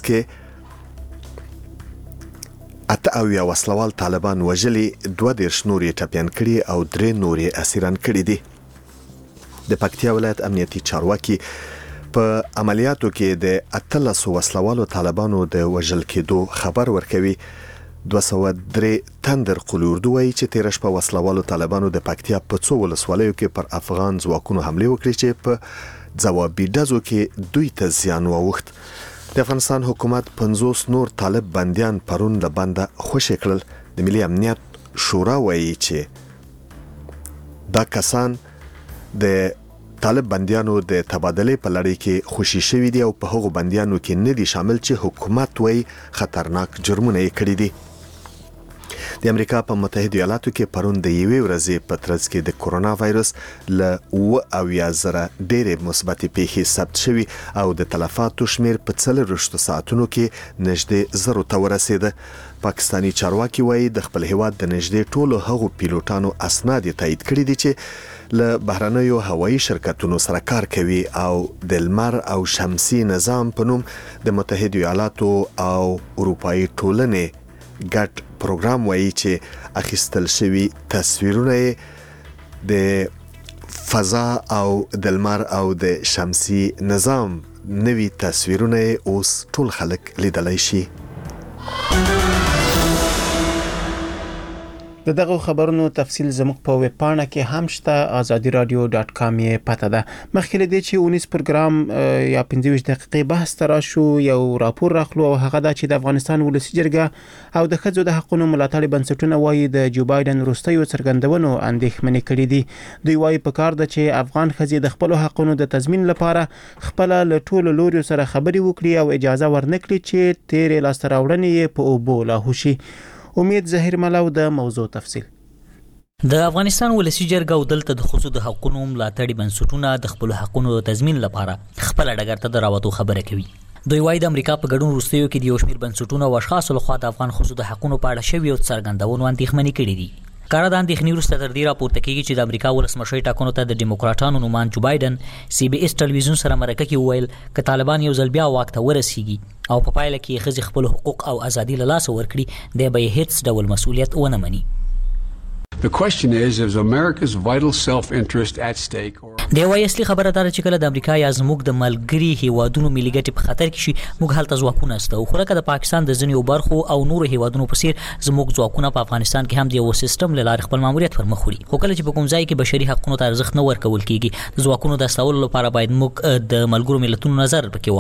کې اته اویا وسلوال طالبان وژلي، دوه دېرش نور یې ټپیان کړي او درې نور یې اسیران کړي دي. د پکتیا ولایت امنیتي چارواکي په عملیاتو کې د اتلسو وسلوالو طالبانو د وژل کېدو خبر ورکوي. دوه سوه درې تندر قلو اردو وایي چې تېره شپه وسلوالو طالبانو د پکتیا په څو ولسوالیو کې پر افغان ځواکونو حملې وکړې چې په ځوابي ډزو کې دوی ته زیان واوښت. د افغانستان حکومت پنځوس نور طالب بندیان پرون له بنده خوشي کړل. د ملي امنیت شورا وایي چې دا کسان د طالب بندیانو د تبادلې په لړۍ کې خوشي شوي دي او په هغو بندیانو کې نه دي شامل چې حکومت وایي خطرناک جرمونه یې کړي دي. د امریکا په متحده ایالاتو کې پرون د یوې ورځې په ترڅ کې د کورونا وایرس له اوه اویا زره ډېرې مثبتې پیښې ثبت شوي او د تلفاتو شمیر په څلرویشتو ساعتونو کې نږدې زرو ته ورسېده. پاکستاني چارواکي وایي د خپل هیواد د نږدې ټولو هغو پیلوټانو اسناد یې تایید کړي دي چې له بهرنیو هوایي شرکتونو سره کار کوي او د لمر او شمسي نظام په نوم د متحده ایالاتو او اروپایي ټولنې ګډ پروګرام وایي چې اخیستل شوي تصویرونه د فضا او د لمر او د شمسي نظام نوي تصویرونه اوس ټول خلک لیدلی شي. د دغه خبرونو تفصیل زموږ په ویب پاڼه کې هم شته، آزادی رادیو ډاټ کام یې پته ده. مخکې له دې چې اونیس پروګرام یا پنځه ویشت دقیقې بحث ته راشو، یو راپور راخلو او هغه دا چې د افغانستان ولسي جرګه او د ښځو د حقونو ملاتړ بنسټونه وایي د جو بایدن وروستیو څرګندونو اندېښمنې کړي دي. دوی وایي پکار ده چې افغان ښځې د خپلو حقونو د تضمین لپاره خپله له ټولو لوریو سره خبرې وکړي او اجازه ورنکړي چې تیرې لاسته راوړنې یې په اوبو لاهو شي. امید ظاهر ملاو د موضوع تفصیل. د افغانستان ولسي جرګه او دلته د ښځو د حقونو ملاتړي بنسټونه د خپلو حقونو د تضمین لپاره خپل ډګر ته د راوتو خبره کوي. دوی وايي د امریکا په ګډون وروستیو کې د یو شمېر بنسټونو او اشخاصو لخوا د افغان ښځو د حقونو په اړه شوي او څرګندونو اندېښمنې کړي دي. کاره د اندېښنې وروسته تر دې راپورته کېږي چې د امریکا ولسمشرۍ ټاکنو ته د ډیموکراټانو نومان جو بایدن سی بي اس ټلویزیون سره مرکه کې وویل که طالبان یو ځل بیا واک ته ورسیږي او په پایله کې ښځې خپل حقوق او ازادي له لاسه ورکړي، دی به یې هیڅ ډول مسؤلیت ونه مني. The question is, is America's vital self-interest at stake? دی وايي اصلي خبره دا چې کله د امریکا یا زموږ د ملګري هیوادونو ملي ګټې په خطر کې شي، موږ هلته ځواکونه استو. خو لکه د پاکستان د ځینو برخو او نورو هیوادونو په څیر زموږ ځواکونه په افغانستان کې هم د یو سیستم له لارې خپل ماموریت پر مخ وړي. خو کله چې په کوم ځای کې بشري حقوقو ته ارزښت نه ورکول کېږي، د ځواکونو د استولو لپاره باید موږ د ملګرو ملتونو نظر پکې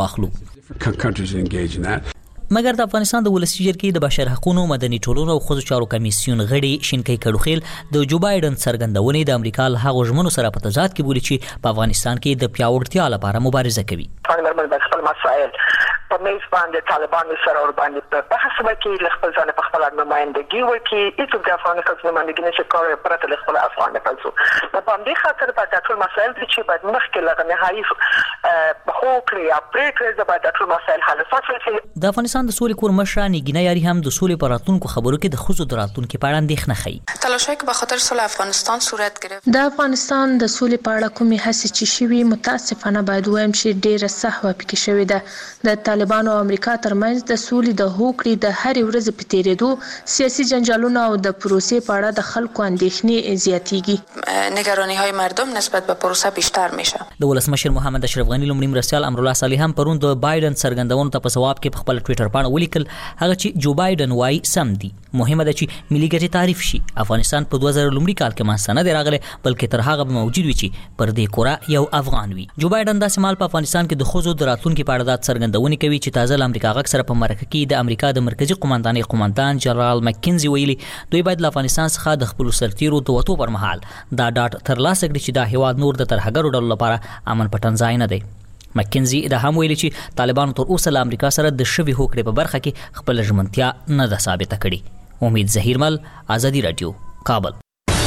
واخلو. مګر د افغانستان د ولسي جرګې د بشر حقوقو مدني ټولنو او ښځو چارو کمیسیون غړي شینکۍ کډوخیل د جو بایدن څرګندونې د امریکا له هغو ژمنو سره په تضاد کې بولي چې په افغانستان کې د پیاوړتیا لپاره مبارزه کوي. خپل مسائل په میز باندې طالبانو سره ور باندې په بحث وکړي، خپل ځان په خپل نمائندګي وکړي، هیڅ د افغان خلکو نمائندګي نشي کولای پرته له خپل افغان خلکو. په باندې خاطر په ټول مسائل چې باید مخکې لغه نهایي خو کړی یا پریکړه د باید ټول مسائل حل شي. د افغانستان د سولې کور مشر نګینا یاري هم د سولې پر راتلونکو خبرو کې د ښځو د راتلونکو په اړه اندېښنه ښيي. تلاشی که به خاطر صلح افغانستان صورت گرفت. د افغانستان د سولې په اړه کومې هڅې چې شوي، متاسفانه باید وایم چې ډېره سهوه پکې شوې ده. د طالبانو او امریکا ترمنځ د سولې د هوکړې د هرې ورځې په تېرېدو سیاسي جنجالونه او د پروسې په اړه د خلکو اندېښنې زیاتېږي. نگرانی های مردم نسبت به پروسه بیشتر میشه. د ولسمشر محمد اشرف افغاني لومړي مرستیال امرالله صالح هم پرون د بایدن څرګندونو ته په ځواب کې په خپل ټویټر باندې ولیکل هغه چې جو بایدن وایي سم دي. مهمه ده چې ملي ګټې تعریف شي. افغانستان په دوه زره لومړي کال کې منځته نه دی راغلی بلکې تر هغه به موجود وي چې پر دې کورا یو افغان وي. جو بایدن داسې مهال په افغانستان کې د ښځو د راتلونکي په اړه دا څرګندونې کوي چې تازه له امریکا غږ سره په مرکه کې د امریکا د مرکزي قوماندانۍ قوماندان جنرال مکینزي ویلي دوی باید له افغانستان څخه د خپلو سرتیرو د وتو پر مهال دا ډاډ ترلاسه کړي چې دا هیواد نور د ترهګرو ډلو لپاره امن پټن ځای نه دی. مکینزي دا هم ویلي چې طالبانو تر اوسه له امریکا سره د شوي هوکړې په برخه کې خپل ژمنتیا نه ده ثابته کړې. امید ظهیرمل، آزادي رادیو، کابل.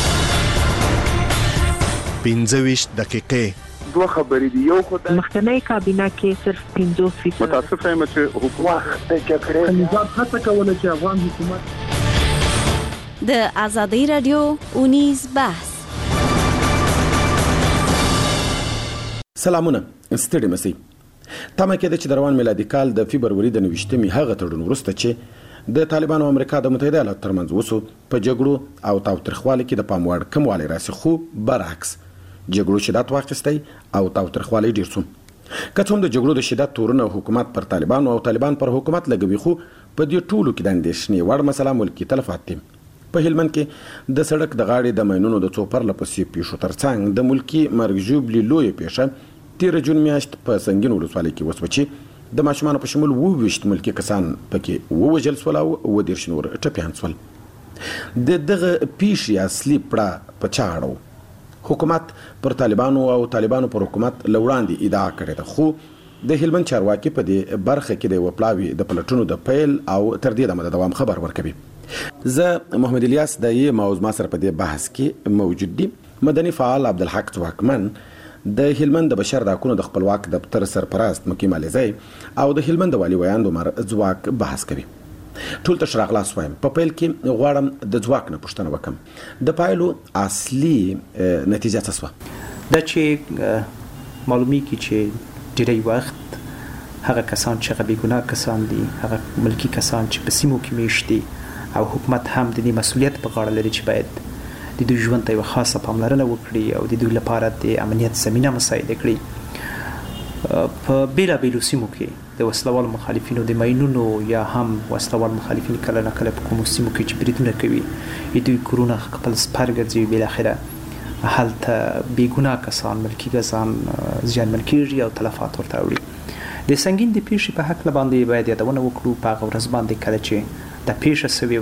پنځه ویشت دقیقې دوه خبرې دي. یو خو د مخکنی کابینه کې صرف پنځوس فیصد متاسف یم چې حکومت د جګړې نظام هڅه کوله چې افغان حکومت د آزادي رادیو اونیز بحث. سلامونه، ستړي مسئ. تمه کېده چې د روان میلادي کال د فبروري د نویشتمې هغه تړون وروسته چې د طالبانو او امریکا د متحده ایالاتو ترمنځ وسو په جګړو او تاوتریخوالي کې د پام وړ کموالی راسي، خو برعکس جګړو شدت واخیستی او تاوتریخوالی ډیر شو. که څه هم د جګړو د شدت تورونه حکومت پر طالبانو او طالبان پر حکومت لګوي، خو په دې ټولو کې د اندېښنې وړ مسله ملکي تلفات دي. په هلمند کې د سړک د غاړې د ماینونو د څو پرله پسې پیښو ترڅنګ د ملکي مرګ ژوبلې لویه پیښه تیره جون میاشت په سنګین ولسوالۍ کې وسوه چې د ماشومانو په شمول اووه ویشت ملکي کسان پکې ووژل شول او اووه دېرش نور ټپیان شول. د دغه پیښې اصلي پړه په چا اړه و؟ حکومت پر طالبانو او طالبانو پر حکومت له وړاندې ادعا کړې ده، خو د هلمند چارواکي په دې برخه کې د یوه پلاوي د پلټنو د پیل او تر دې دمه د دوام خبر ورکوي. زه محمد الیاس د یې موضوع ما سره په دې بحث کې موجود دي. مدني فعال عبدالحق ځواکمن د هلمند د بشر د حقونو د خپلواک دفتر سرپرست مقیم علیزی او د هلمند د والي ویاند عمر ځواک بحث کوي. ټول ته ښه راغلاست وایم. په پیل کې غواړم د ځواک نه پوښتنه وکړم، د پایلو اصلي نتیجه څه شوه؟ دا چې معلومیږي چې ډېری وخت هغه کسان چې هغه بېګناه کسان دي، هغه ملکي کسان چې په سیمو کې میشت دي او حکومت هم د دې مسؤلیت په غاړه لري چې باید د دوی ژوند ته یوه خاصه پاملرنه وکړي او د دوی لپاره د امنیت زمینه مساعده کړي. په بېلابېلو سیمو کې د وسلوال مخالفینو د ماینونو یا هم وسلوال مخالفین کله نه کله په کومو سیمو کې چې بریدونه کوي دوی کورونه خپل سپر ګرځوي، بالاخره هلته بېګناه کسان ملکي کسان زیانمن کېږي او تلفات ورته اوړي. د سنګین د پیښې په هکله باندې باید یادونه وکړو. په هغه ورځ باندې کله چې دا پیښه سوې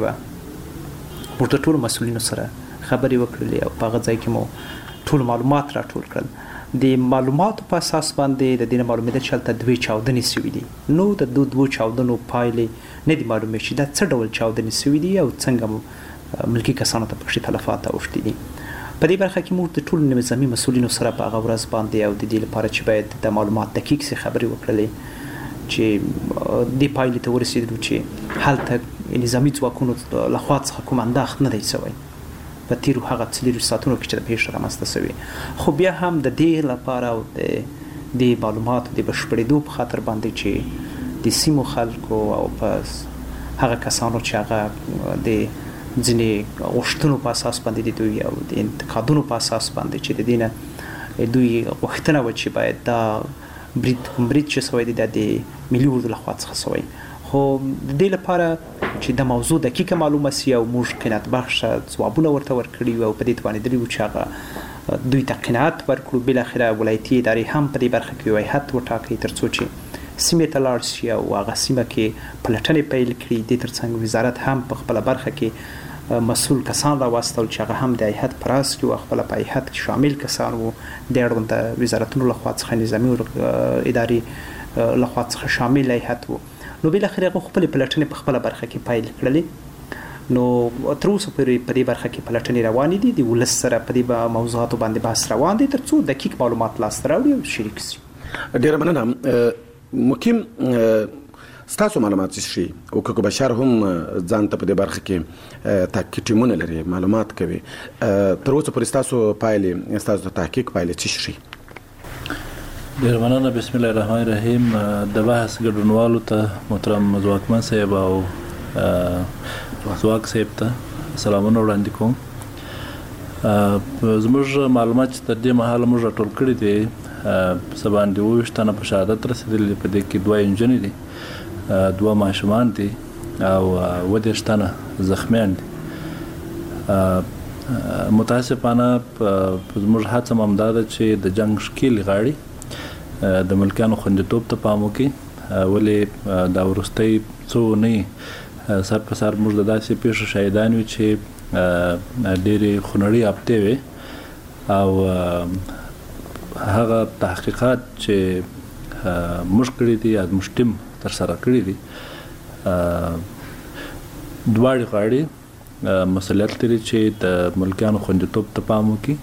وه موږ د ټولو مسؤلینو سره خبرې وکړلې او په هغه ځای کې مو ټول معلومات راټول کړل. د معلوماتو په اساس باندې د دې نه معلومېده چې هلته دوې چاودنې سوي دي. نو د دو دوو چاودنو پایلې نه دي معلومې چې دا څه ډول چاودنې سوي دي او څنګه ملکي کسانو ته پکښې تلفات اوښتي دي. په دې برخه کې موږ د ټولو نظامي مسؤلینو سره په هغه ورځ باندې او د دې لپاره چې باید د معلومات دقیق سي خبرې وکړلې چې دې پایلې ته ورسېدلو چې هلته نظامي ځواکونو لخوا څخه کوم انداښت نه دی سوی په تیرو هغه څلېرویشت ساعتونو کې چې د پیښې رامنځته سوې. خو بیا هم د دې لپاره او د دې معلوماتو د بشپړېدو په خاطر باندې چې د سیمو خلکو او په هغه کسانو چې هغه د ځینې غوښتنو په اساس باندې د دوی او د انتقادونو په اساس باندې چې د دې نه دوی غوښتنه وه چې باید دا برید برید چې سوی دی دا د ملي اردو لخوا څخه سوی، خو د دې لپاره چې د موضوع دقیقه معلومه سي او موږ قناعت بخشه ځوابونه ورته ورکړي او په دې توانېدلي وو چې هغه دوی ته قناعت ورکړو. بالاخره ولایتي ادارې هم په دې برخه کې یو هیئت وټاکئ تر څو چې سیمې ته لاړ شي او هغه سیمه کې پلټنې پیل کړي. دې ترڅنګ وزارت هم په خپله برخه کې مسؤل کسان راواستول چې هغه هم د هیئت په راس کې وو، خپله په هیئت کې شامل کسان وو د اړونده وزارتونو لخوا څخه نظامي ادارې لخوا څخه شامل هیئت وو. نو بالاخره هغه خپلې پلټنې په خپله برخه کې پیل کړلې. نو تر اوسه پورې په دې برخه کې پلټنې روانې دي. د ولس سره په دې موضوعاتو باندې بحث روان دی تر څو دقیق معلومات لاسته راوړي او شریک شي. ډېره مننه. مقیم ستاسو معلومات څه شي او که بشر هم ځان ته په دې برخه کې تحقیق ټیمونه لري، معلومات کوي، تر اوسه پورې ستاسو پایلې ستاسو د تحقیق پایلې څه شي؟ ډېر مننه. بسم الله الرحمن الرحیم. د بحث ګډونوالو ته محترم ځواکمن صاحب او ځواک صاحب ته سلامونه وړاندې کوم. زموږ معلومات چې تر دې مهاله موږ راټول کړي دي څه باندې اووه ویشت تنه په شهادت رسېدلي، په دې کې دوه نجونې دي، دوه ماشومان دي او اووه دېرش تنه زخمیان دي. متاسفانه زموږ هڅه هم همدا ده چې د جنګ ښکېلې غاړې د ملکیانو خوندیتوب ته پام وکړي، ولې دا وروستۍ څو اونۍ سر په سر موږ د داسې پیښو شاهدان یو چې ډېرې خونړۍ هفتې وې او هغه تحقیقات چې موږ کړي دي یا موږ ټیم ترسره کړي دي دواړې غاړې مسؤلیت لري چې د ملکیانو خوندیتوب ته پام وکړي.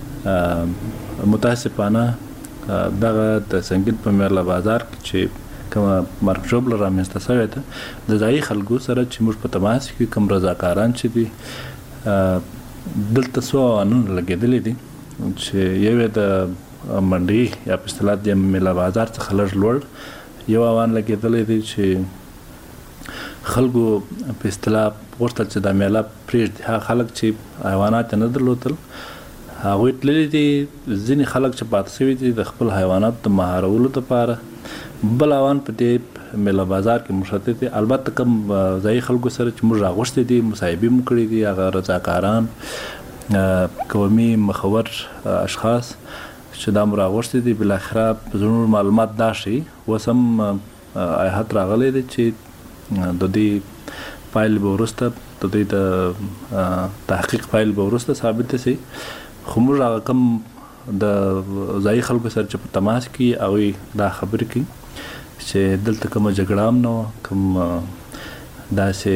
متاسفانه دغه د سنګین په میرلا بازار کې چې کومه مرګ ژوبله رامنځته شوې ده د ځایي خلکو سره چې موږ په تماس کې کوم رضاکاران چې دي دلته څو اوانونه لګېدلي دي چې یو یې د منډۍ یا په اصطلاح د میرلا بازار څخه لږ لوړ یو اوان لګېدلی دی چې خلکو په اصطلاح غوښتل چې دا میله پرېږدي. هغه خلک چې حیوانات یې نه درلودل هغوی تللي دي، ځینې خلک چې پاتې شوي دي د خپل حیواناتو د مهارولو دپاره. بل اوان په دې میله بازار کې مشتت دي. البته کوم ځایي خلکو سره چې موږ راغوښتي دي مصاحبې مو کړي دي، هغه رضاکاران قومي مخور اشخاص چې دا مو راغوښتي دي، بالاخره زموږ معلومات دا ښیي اوس هم ایحت راغلی دی چې د دې فایل به وروسته د دوی د تحقیق فایل به وروسته ثابته شي. خو موږ هغه کوم د ځایي خلکو سره چې په تماس کې هغوی دا خبرې کوي چې دلته کومه جګړه هم نه وه، کوم داسې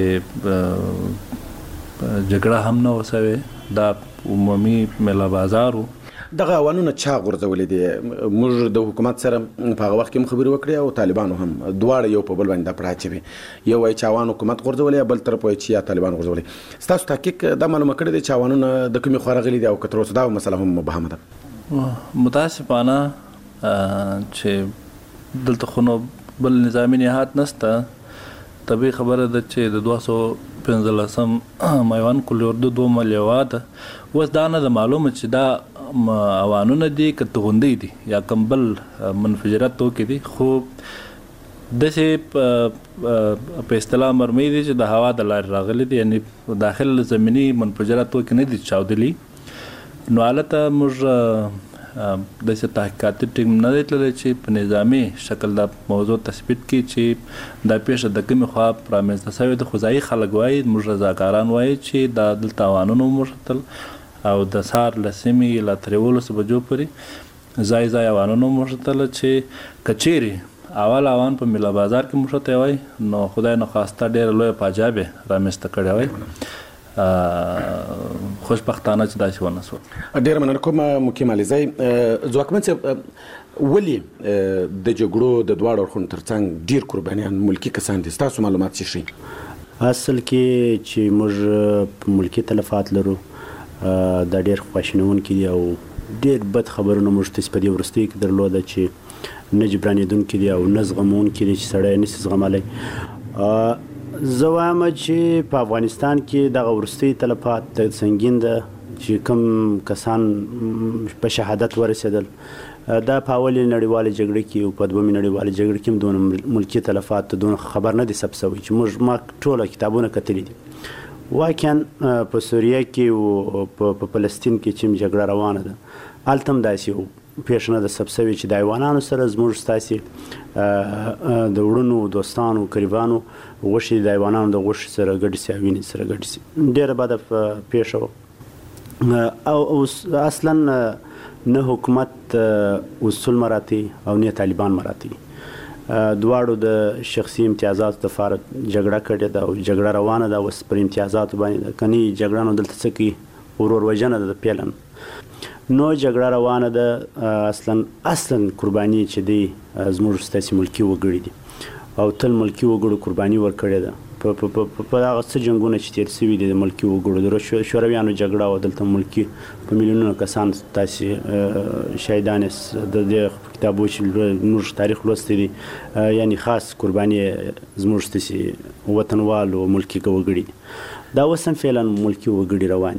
جګړه هم نه وه شوې، دا عمومي میله بازار و. دغه اوانونه چا غورځولي دي؟ موږ د حکومت سره په هغه وخت کې هم خبرې وکړې او طالبانو هم، دواړه یو په بل باندې دا پړه اچوي، یو وایي چې اوان حکومت غورځولي، بل طرف وایي چې یا طالبان غورځولي. ستاسو تحقیق دا معلومه کړې دی چې اوانونه د کومې خوا راغلي دي او که تر اوسه دا مسله هم مبهمه ده؟ متاسفانه چې دلته خو نو بل نظامي نهاد نشته. طبیعي خبره ده چې د دوه سوه پنځلسم میوند کلي اردو دوه ملیوه ده. اوس دا نه ده معلومه چې دا اوانونه دي که توغندۍ دي یا کوم بل منفجرات توکي دي، خو داسې په اصطلاح مرمۍ دي چې د هوا د لارې راغلي دي، یعنې داخل زمیني منفجرات توکي نه دي چاودلي. نو هلته موږ داسې تحقیقاتي ټیم نه دی تللی چې په نظامي شکل دا موضوع تثبیت کړي چې دا پیښه د کومې خوا رامنځته شوې ده. خو ځایي خلک وایي، موږ رضاکاران وایي چې دا دلته اوانونه وموښتل او د سهار له سیمې له تر یولسو بجو پورې ځای ځای اوانونه وموښتل چې که چیرې اول اوان په میله بازار کې موښتی وای نو خدای نخواسته ډېره لویه فاجعه به رامنځته کړې وای. خوشبختانه چې داسې ونه شول. ډېره مننه کوم مقیم علیزی. ځواکمن صاحب، ولې د جګړو د دواړو اړخونو ترڅنګ ډېر قربانیان ملکي کسان دي؟ ستاسو معلومات څه ښیي؟ اصل کې چې موږ ملکي تلفات لرو دا ډېر خواشینونکي دي او ډېر بد خبرونه موږ ته په دې وروستیو کې درلوده چې نه جبرانېدونکي دي او نه زغمونکي دي چې سړی نشي زغملی. زه وایم چې په افغانستان کې دغه وروستي تلفات د سنګین ده چې کوم کسان په شهادت ورسېدل، دا په اولې نړیوالې جګړې کې او په دومې نړیوالې جګړې کې هم دونه ملکي تلفات دونه خبر نه دي ثبت شوی چې موږ ما ټوله کتابونه کتلي دي. واقعا په سوریه کې او په فلسطین کې چې جګړه روانه ده هلته هم داسې پیښه نه ده ثبت شوې چې د حیوانانو سره زموږ ستاسې د وړونو دوستانو قریبانو غوښې د حیوانانو د غوښې سره ګډې شي او وینې سره ګډې شي. ډېره بده پیښه وه او اصلا نه حکومت اصول مراعتوي او نه طالبان مراعتوي. دواړو د شخصي امتیازاتو دپاره جګړه کړې ده او جګړه روانه ده اوس پر امتیازاتو باندې ده. که نه جګړه نو دلته څه کوي؟ ورور وژنه ده د پیله نو جګړه روانه ده. اصلا اصلا قرباني چې دی زموږ ستاسې ملکي وګړي دي او تل ملکي وګړو قرباني ورکړې ده په هغه څه جنګونه چې تېر شوي دي د ملکي وګړو د شورویانو جګړه او دلته ملکي په میلیونونو کسان تاسې شهیدان د دې کتابو چې موږ تاریخ لوستی دي یعنې خاص قرباني زموږ ستاسې وطنوال او ملکي وګړي دي. دا اوس هم فعلا ملکي وګړي روان دي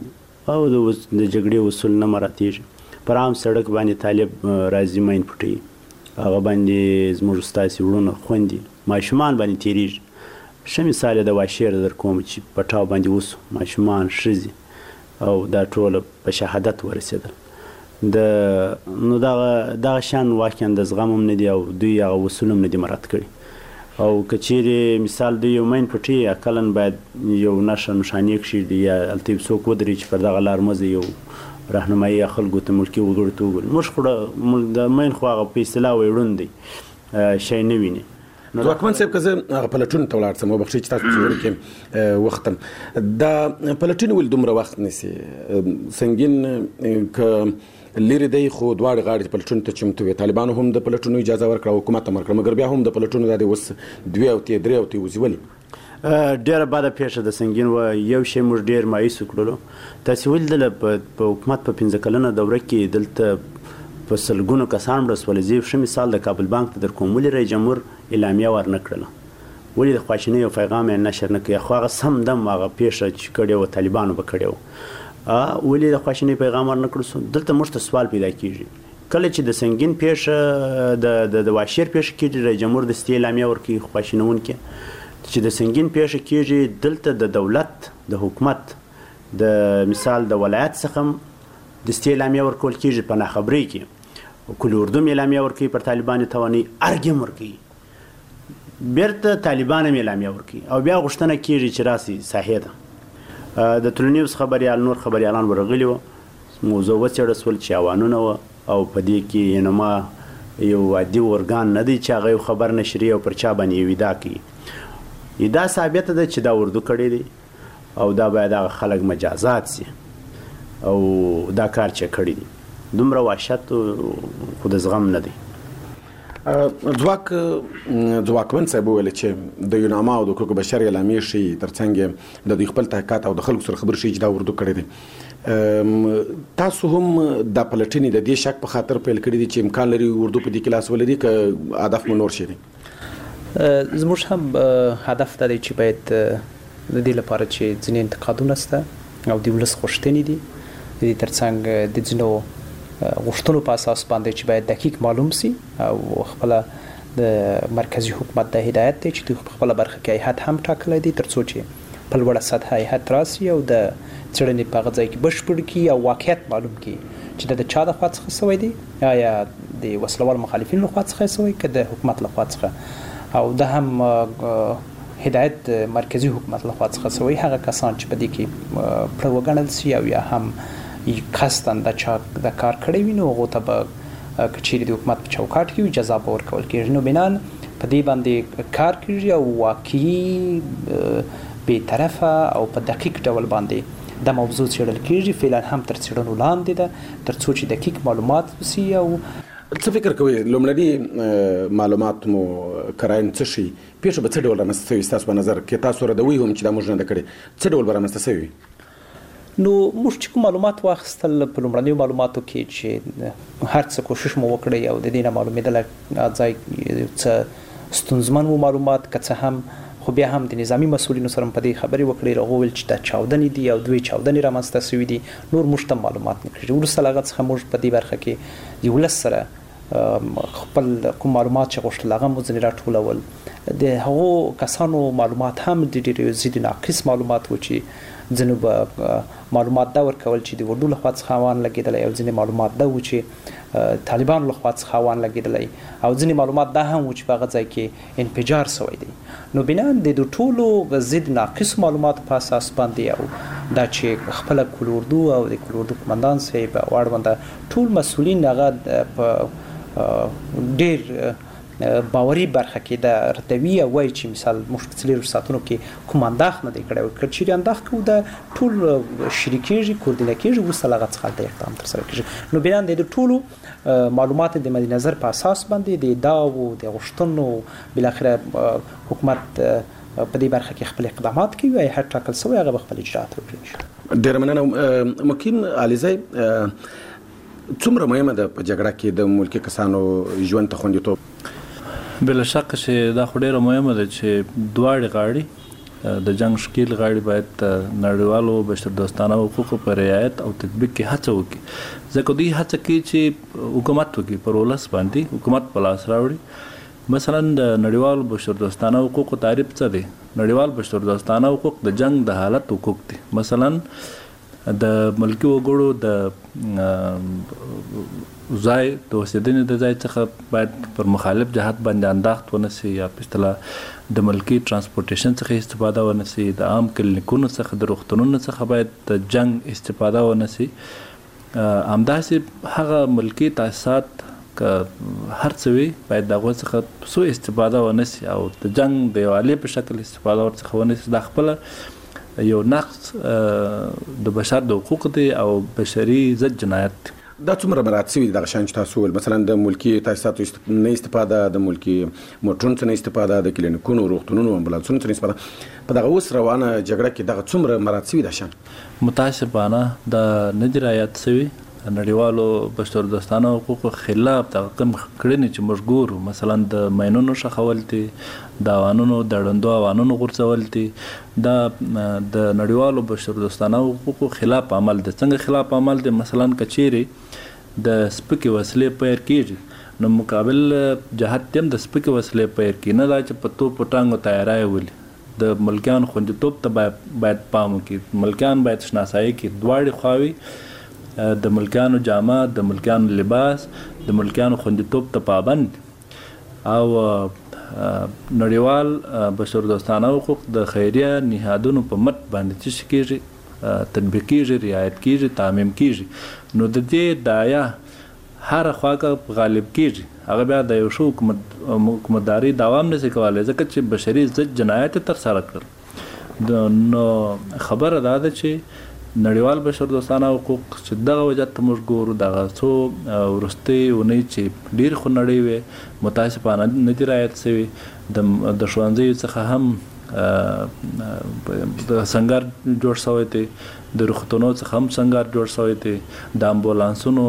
او د جګړې اصول نه مراعاتېږي. پر عام سړک باندې طالب راځي ماین پټوي، هغه باندې زموږ ستاسې وروڼه خویندې ماشومان باندې تېرېږي. ښه مثال یې د واشیر در کوم چې په ټاو باندې وسو ماشومان ښځې او دا ټوله په شهادت ورسېدل. د نو دغه دغه شان واقعا د زغم هم نه دي او دوی هغه اصول هم نه دي مراعات کړي. او که چیرې مثال دوی یو ماین پټي اقلا باید یو نښه نښانې کښېږدي یا هلته یو څوک ودرېږي چې پر دغه لار مه ځئ، یو راهنمایي یا خلکو ته ملکي وګړو ته وګوري. موږ خو د ماین خو هغه په اصطلاح وایي ړوند دی، شی نه ویني. ځواکمن صاحب که زه هغه پلټونو ته ولاړ شم، وبخښئ چې تاسو خبرې کې وختم، دا پلټونې ولې دومره وخت نیسي؟ سنګین که لرې دی خو دواړې غاړې پلټونو ته چمتو وي، طالبانو هم د پلټونو اجازه ورکړه، حکومت هم ورکړه، مګر بیا هم د پلټونو دا دی اوس دوې اوتې درې اوتې وځي. ولې؟ ډېره بده پیښه د سنګین وه. یو شی موږ ډېر مایوس کړلو، تاسې ولیدله په حکومت په پنځه کلنه دوره کې دلته په سلګونو کسان مړه شول. زه ښه مثال د کابل بانک ته در کوم، ولې رئیس جمهور اعلامیه ورنه کړله؟ ولې د خواشینۍ او پیغام یې نشر نه کړی؟ خو هغه سم دم هغه پیښه چې کړې وه طالبانو به کړې وه. ولې د خواشینۍ پیغام ورنه کړو؟ دلته موږ ته سوال پیدا کېږي. کله چې د سنګین پیښه د واشیر پیښه کېږي، رئیس جمهور دستي اعلامیه ورکوي خواشینونکې. چې د سنګین پیښه کېږي، دلته د دولت د حکومت د مثال د ولایت څخه دستي اعلامیه ورکول کېږي په ناخبرۍ کې. کل اردو اعلامیه ورکوي پر طالبانو توانایي، ارګ هم ورکوي، بیرته طالبان هم اعلامیه ورکوي او بیا غوښتنه کېږي چې راسي ساحې ته. د ټولنیز خبریال نور خبریالان ورغلي وو، موضوع وڅېړل شول چې اوانونه وه او په دې کې انما یو عادي ارګان نه دی چې هغه یو خبر نشري او پر چا باندې یو ادعا کوي. ادعا ثابته ده چې دا اردو کړی دی او دا باید هغه خلک مجازات سي او دا کار چې کړی دی. دومره وحشت خو د زغم نه دی. ځواک ځواکمن صاحب وویل چې د یوناما او د حقوق بشر اعلامیې ښیي، ترڅنګ د دوی خپل تحقیقات او د خلکو سره خبرې ښیي چې دا اردو کړی دی. تاسو هم دا پلټنې د دې شک په خاطر پیل کړي دي چې امکان لري اردو په دې کې لاس ولري، که هدف مو نور شي دی؟ زموږ هم هدف دا دی چې باید د دې لپاره چې ځینې انتقادونه شته او د ولس غوښتنې دي، د دې ترڅنګ د ځینو غوښتنو په اساس باندې چې باید دقیق معلوم سي او خپل د مرکزی حکومت د هدایت دی چې د خپل برخه کې هیئت هم ټاکلی دی، ترڅو چې په لوړه سطح هیئت راسي او د څېړنې په هغه ځای کې بشپړ کړي او واقعیت معلوم کړي چې د چا د خوا څخه شوی دی، آیا د وسلوال مخالفینو له خوا څخه شوی که د حکومت له خوا څخه، او د هم هدایت مرکزی حکومت له خوا څخه شوی هغه کسان چې په دې کې پړه وګڼل سي او یا هم قصداً د چا د کار کړی وي، نو هغو ته به که چیرې د حکومت په چوکاټ کې وي جزا به ورکول کېږي. نو بنان په دې باندې کار کېږي او واقعي بې طرفه او په دقیق ډول باندې د موضوع څېړل کېږي. فعلا هم تر څېړنو لاندې ده تر څو چې دقیق معلومات وسي. او څه فکر کوئ لومړني معلومات مو کراین څه شي؟ پیښه به څه ډول رامنځته شوې ستاسو په نظر کې؟ تاسو ردوي هم چې دا موږ نه ده کړې، څه ډول به رامنځته شوي؟ نو موږ چې کوم معلومات واخیستل په لومړنیو معلوماتو کې چې هر څه کوشش مو وکړی او د دې نه معلومېدله ځای څه ستونزمن و معلومات، که څه هم خو بیا هم د نظامی مسؤلینو سره په دې خبرې وکړې، هغه وویل چې دا چاودنې دي او دوی چاودنې رامنځته شوي دي، نور موږ ته معلومات نه کړي. وروسته له هغه څخه موږ په دې برخه کې د ولس سره خپل کوم معلومات چې غوښتل هغه مو ځینې راټولول. د هغو کسانو معلومات هم د ډېرې زیات ناقص معلومات و چې ځینو به معلومات دا ورکول چې د اردو له خوا څخه اوان لګېدلی او ځینې معلومات دا و چې طالبانو له خوا څخه اوان لګېدلی او ځینې معلومات دا هم و چې په هغه ځای کې انفجار شوی دی. نو بنا د دې ټولو ضد ناقص معلوماتو په اساس باندې او دا چې خپل کل اردو او د کل اردو قماندان صاحب او اړونده ټول مسؤلین هغه په ډېر باوري برخه کې د رتوی او وای چې مثال مشکلې رساتونو کې کوم انداخ نه دی کړی او چې انداخ کو د ټول شریکېږي کوردینه کېږي ورسره لغت څخه د اقدام تر سره کېږي. نو بنا د ټولو معلومات د مد نظر په اساس باندې د داو د غشتنو بل اخره حکومت په دې برخه کې خپل اقدامات کوي او هر ټاکل سوی هغه خپل اجرات وکړي. ډېر مننه مکین علیزی. څومره مهمه ده په جګړه کې د ملکي کسانو ژوند ته خوندیتوب؟ بلا شک چې دا خو ډېره مهمه ده چې دواړې غاړې د جنگ شکیل غاړي باید نړیوالو بشردوستانه حقوقو پر رعایت او تطبیق کې هڅه وکړي ځکه دوی هڅه کوي چې حکومت وکړي پر ولس باندې حکومت په لاس راوړي مثلا د نړیوالو بشردوستانه حقوقو تعریف څه دی نړیوال بشردوستانه حقوق د جنگ د حالت حقوق دي مثلا د ملکی وګړو د ځای د اوسېدنې د ځای څخه باید پر مخالف جهت باندې انداخت ونسي یا په اصطلاح د ملکی ترانسپورټیشن څخه استفاده ونسي د عام کلینیکونو څخه د روغتونونو څخه باید د جنگ استفاده ونسي همداسې هغه ملکی تاسیسات که هر څه وي باید د هغو څخه سو استفاده ونسي او د جنگ د یو آلې په شکل استفاده ورڅخه ونسي دا خپله یو نقض د بشر د حقوق دی او بشري ضد جنایت دی دا څومره مراد شوي دغه شیان چې تاسو وویل مثلا د ملکي تاسیساتو نه استفاده د ملکي موټرونو څخه نه استفاده د کلینیکونو روغتونونو امبولانسونو څخه استفاده په دغه اوس روانه جګړه کې دغه څومره مراد شوي دا شیان متاسفانه د نه دي رعایت شوي نړیوالو بشردوستانه حقوقو خلاف دغه کم کړنې چې موږ ګورو مثلا د ماینونو ښخول دي د اوانونو د ړندو اوانونو غورځول دي دا د نړیوالو بشردوستانه حقوقو خلاف عمل دی څنګه خلاف عمل دی مثلا کچيري د سپکې وسلې پیر کیږي نو مقابل جهت هم د سپکې وسلې پیر کی نه دا چې په توپ ټانګو تیاری ولي د ملکیان خوندیتوب ته باید پام وکړي ملکیان باید شناسایی کړي دواړې خواوې د ملکیانو جامه د ملکیانو لباس د ملکیانو خوندیتوب ته پابند او نړیوال بشردوستانه حقوق د خیریه نهادونو په مټ باندې چې کېږي تطبیق کېږي رعایت کېږي تعمیم کېږي نو د دې دایا هر خواکه غالب کېږي هغه بیا د یو شو حکومتداري دوام نشي کولی ځکه چې بشري ضد جنایت ترسره کړل نو خبره دا ده چې نړیوال بشردوستانه حقوق چې دغه وجه ته موږ ګورو دغه څو وروستۍ اونۍ چې ډېرې خونړۍ وې متاسفانه نه دي رعایت شوي د ښوونځیو څخه هم د سنګر جوړ شوی دی د روغتونو څخه هم سنګر جوړ شوی دی د امبولانسونو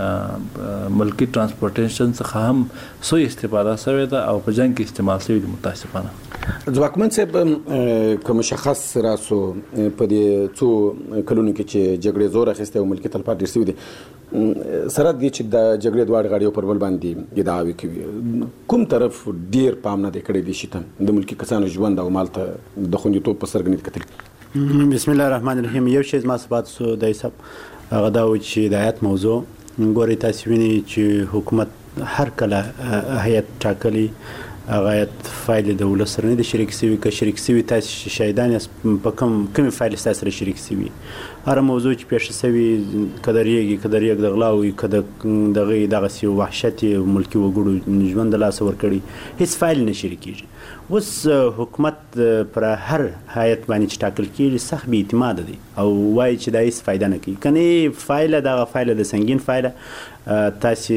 ملکی ترانسپورټیشن څخه هم سو استفاده شوی ده او په جنګ کې استعمال شوی دی متاسفانه ځواکمن صاحب که مشخص راسو په دې څو کلونو کې چې جګړې زور اخیستی او ملکي تلفات ډېر شوي دي سره دې چې د جګړې دواړه غاړې پر بل باندې ادعاوې کوي کوم طرف ډېر پام نه دی کړی دې شي ته د ملکي کسانو ژوند او مال ته د خوندیتوب په سترګه نه دي کتلي بسم الله الرحمن الرحیم یو شی زما ثبات سو د حساب هغه دا و چې د هیات موضوع ګوري تاسو ویني چې حکومت هر کله هیات ټاکلي هغه هیات فایل د ولس سره نه دي شریک شوي که شریک شوي تاسو شهیدان په کوم کوم فایل تاسو سره شریک شوي هر موضوع چې پیښ شوي کدرېږي کدرېږي د غلاوي کده دغه دغه سی وحشت ملکی وګړو ژوند لاس ور کړی هیڅ فایل نه شریکيږي اوس حکومت پر هر هیات باندې چې ټاکل کیږي سخت بې اعتماد دي او وایي چې دا هیڅ فایده نه کوي کني فایل دغه فایل د سنگین فایل تاسو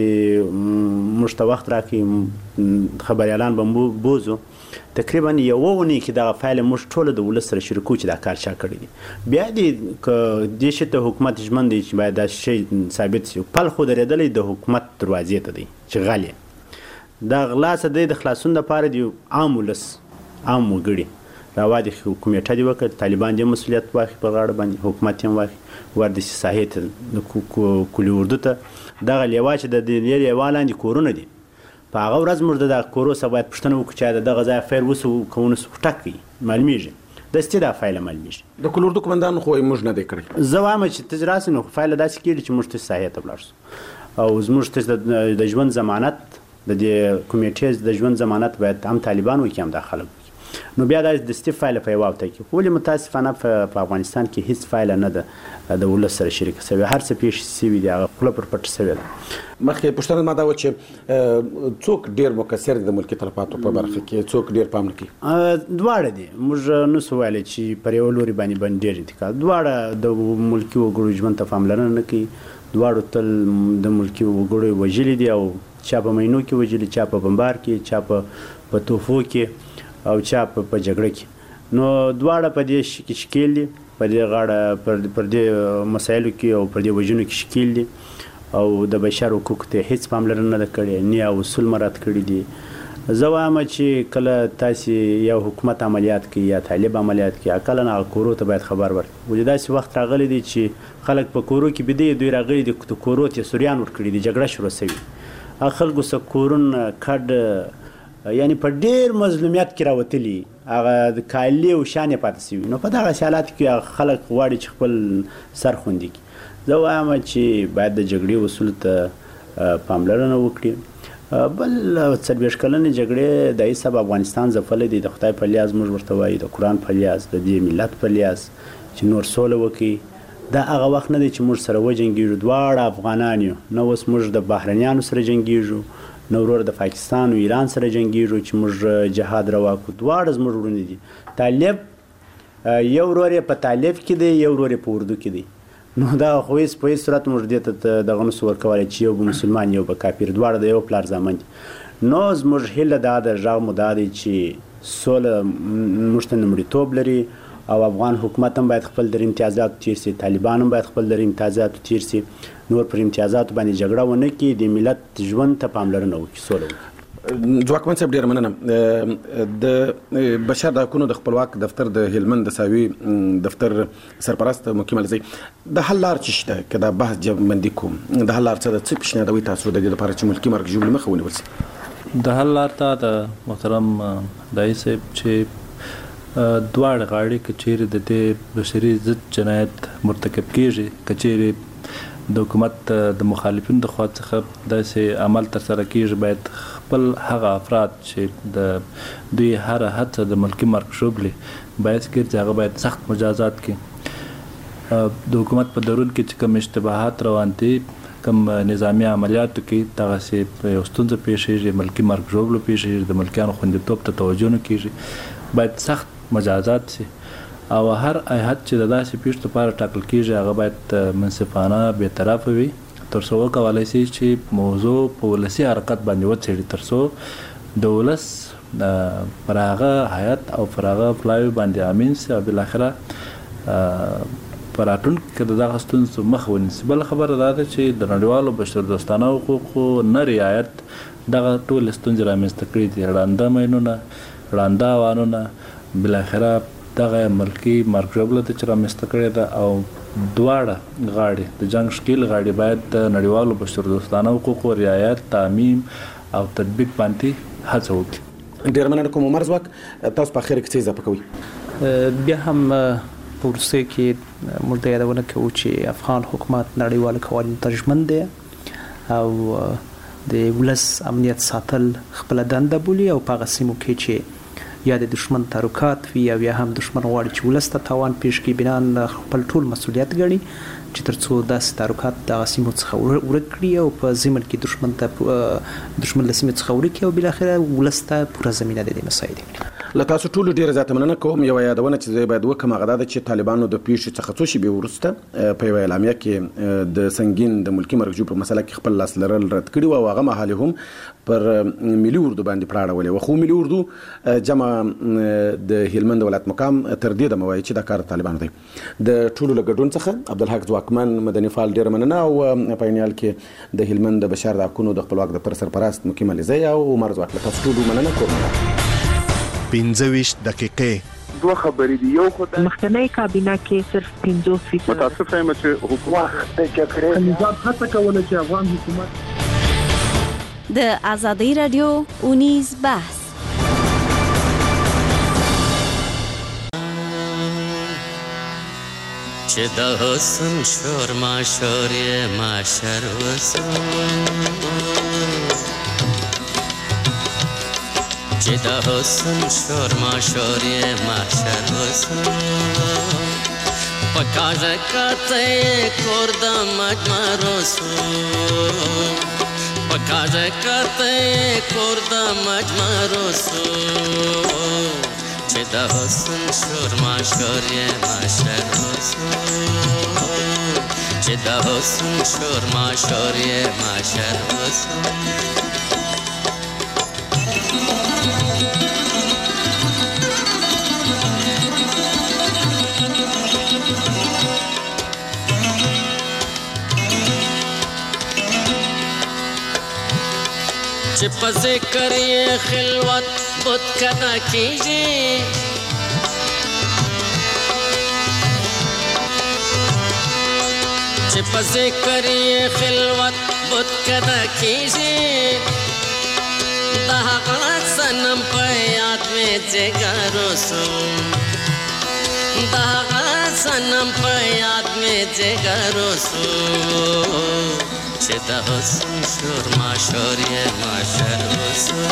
موږ ته وخت راکړي خبريالان به بوزو تقریبا یو ونی کې دغه فایل موږ ټول د ولس سره شریکو چې دا کار چا کړی دی بیا دې ک د شته حکومت ژمن دی چې باید دا شی ثابت شي پل خو درېدلې د حکومت دروازې ته دی چې غالي دا غلاس د خلاصون لپاره دی عام ولس عام وګړي راوادي حکومت دی وکړ طالبان د مسولیت واخی په غاړه باندې حکومت هم واخی ور د ساحت د کلی اردو ته دغه لیوا چې د دې لیوالاندې کورونه دي په هغه ورځ موږ د کورو څخه باید پوښتنه وکړو چې دغه ځای فیر وسو کوونه ټاکي معلومیږي د استدا فایل معلومیږي د کلوردو کومندان خو موږ نه دی کړی زه وایم چې تجراس نو فایل داسې کېږي چې موږ ته صحیح ته بلارسو او زموږ ته د ژوند ضمانت د دې کمیټې د ژوند ضمانت باید هم طالبان وکړي هم داخله نو بیا د استف فایل په واوته کې ولې متاسفانه په افغانستان کې هیڅ فایل نه ده د ولس سره شریک شوی هر څه پیښ شوی دی هغه خپل پر پټ شوی مخکې پښتنه ما دا و چې څوک ډیر مکثر د ملکی تلفاتو په برخه کې څوک ډیر پام نه کوي دواړه دي موږ نو سوال چې پر یو لوري باندې باندې ډیر انتقال دواړه د ملکی وګړو ژوند ته پاملرنه نه کوي دواړو تل د ملکی وګړو وجلی دي او چا په مینو کې وجلی چا په بمبار کې چا په توفو کې او چا په جګړه کې نو دواړه په دې کې شکیل دي په دې غاړه پر دې مسایلو کې او پر دې وجنو کې شکیل دي او د بشر حقوق ته هیڅ پاملرنه نه کړې نه اصول مراد کړی دي زه وایم چې کله تاسو یو حکومت عملیات کوي یا طالب عملیات کوي کله نه کورو ته باید خبر ورکړي ولې داسې وخت راغلی دی چې خلک په کورو کې بده دوی راغلي دي کورو ته سوریان ورکړي دي جګړه شروع شوې خلکو سره کورون کډ یعنی په ډیر مظلومیت کې راوتلي هغه کالی او شان پاتې شوي نو په دغه حالات کې خلک غواړي چې خپل سر خوندي کړي زه وایم چې باید د جګړې اصول ته پاملرنه وکړي بل څلوېښت کلنې جګړې د حساب افغانستان ځپلی دی د خدای په لیاز موږ ورته وایو د قرآن په لیاز د دې ملت په لیاز چې نور سوله وکړي دا هغه وخت نه دی چې موږ سره وجنګېږو دواړه افغانان یو نه اوس موږ د بهرنیانو سره جنګېږو نه ورور د پاکستان او ایران سره جنګېږو چې موږ جهاد روا کړو دواړه زموږ وروڼه دي طالب یو ورور یې په طالب کې دی یو ورور یې په اردو کې دی نو دا خو هیڅ په هیڅ صورت موږ دې ته دغه نسو ورکولی چې یو به مسلمان یو به کافر دواړه د یو پلار زامن دي نو زموږ هیله دا ده غږ مو دا دی چې سوله موږ ته لومړیتوب لري او افغان حکومت هم باید خپل در امتیازاتو تیر سي طالبان هم باید خپل در امتیازاتو تیر سي نور پر امتیازاتو باندې جګړه ونه کړي د ملت ژوند ته پاملرنه وکړي سوله وکړي ځواکمن صاحب ډېره مننه د بشر د حقونو د خپلواک دفتر د هلمند د ساوي دفتر سرپرست مقیم علي د حل لار څه شته که دا بحث جمعبندي کوم د حل لار څه ده څه پیشنهادوي تاسو د دې لپاره چې ملکي مرګ ژوبلې مخه ونیول شي د حل لار ته د محترم دایي صاحب چې دواړه غاړې که چیرې د دې بشري ضد جنایت مرتکب کیږي که چیرې د حکومت د مخالفینو د خوا څخه داسې عمل ترسره کیږي باید خپل هغه افراد چې د دوی هر هڅه د ملکي مرګ ژوبلې باعث ګرځي هغه باید سخت مجازات کړي د حکومت په درون کې چې کوم اشتباهات روان دي کوم نظامي عملیاتو کې دغسې یو ستونزه پیښیږي ملکي مرګ ژوبلو پیښیږي د ملکیانو خوندیتوب ته توجه نه کیږي باید سخت مجازات سي او هر هیات چې د داسې پیښو لپاره ټاکل کیږي هغه باید منصفانه بېطرفه وي تر څو وکولی شي چې موضوع په ولسي حرکت باندې وڅېړي تر څو د ولس پر هغه هیات او پر هغه پلاوي باندې امین سي او بالاخره په راتلونکي کې د دغه ستونزو مخه ونیسي بله خبره دا ده چې د نړیوالو بشردوستانه حقوقو نه رعایت دغه ټولې ستونزې رامنځته کړي دي ړانده ماینونه ړانده اوانونه بالاخره دغه ملکي مرګ ژوبله ده چې رامنځته کړې ده او دواړه غاړې د جنګ ښکیل غاړې باید د نړیوالو بشردوستانه حقوقو رعایت تعمیم او تطبیق باندې هڅه وکړي ډېره مننه کوم عمر ځواک تاسو په اخر کې څه اضافه کوئ بیا هم په وروستیو کې موږ دا یادونه کوو چې افغان حکومت نړیوالو قوانینو ته ژمن دی او د ولس امنیت ساتل خپله دنده بولي او په هغه سیمو کې چې یا د دشمن تحرکات وي او یا هم دشمن غواړي چې ولس ته تاوان پیښ کړي بنا خپل ټول مسؤلیت ګڼي چې تر څو داسې تحرکات دغه سیمو څخه ورک کړي او په ضمن کې دشمن ته دشمن له سیمې څخه ورک کړي او بالاخره ولس ته پوره زمینه د دې مسایلو کړي له تاسو ټولو ډېره زیاته مننه کوم یوه یادونه چې زه باید وکړم هغه دا ده چې طالبانو د پیښې څخه څو شېبې وروسته په یوه اعلامیه کې د سنګین د ملکي مرګ ژوبلو په مسله کې خپل لاس لرل رد کړي وو او هغه مهال هم پر ملي اردو باندې پړه اړولې وه خو ملي اردو جمع د هلمند ولایت مقام تر دې دمه وایي چې دا کار طالبانو دی د ټولو له ګډون څخه عبدالحق ځواکمن مدني فعال ډېره مننه او په عین حال کې د هلمند د بشر د حقونو د خپلواک دفتر سرپرست مقیم علي زی او عمر ځواک له تاسو ټولو مننه کوم پنځه ویشت دقیقې دوه خبرې دي یو خو د مخکنی کابینه کې صرف پنځوس فیصد متاسفه یم چې حکومت د جګړې نظام هڅه کوله چې افغان حکومت د ازادي رادیو اونیز بحث چې د حسن شور ما شور یې ما شر وسو چې د حسن شور ما شور یې ما شر وسو په کاژه کته کور د مجمر وسو په کاژه کته کور د مجمر وسو چې د حسن شور ما شور یې ما شر وسو چې د حسن شور ما شور یې ما شر وسو چې په ذکر یې خلوت بت کده کیږي چې په ذکر یې خلوت بت کده کیږي د هغه صنم په یاد مې جګر وسو د هغه صنم په یاد مې جګر وسو چې د حسن شور ماشور یې ماشر وسو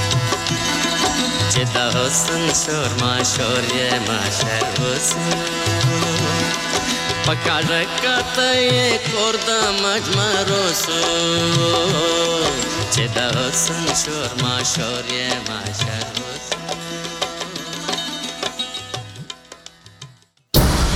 چې د حسن شور ماشور یې ماشر وسو پکار کته کور د مجمر وسو چې د حسن شور ماشور یې ماشر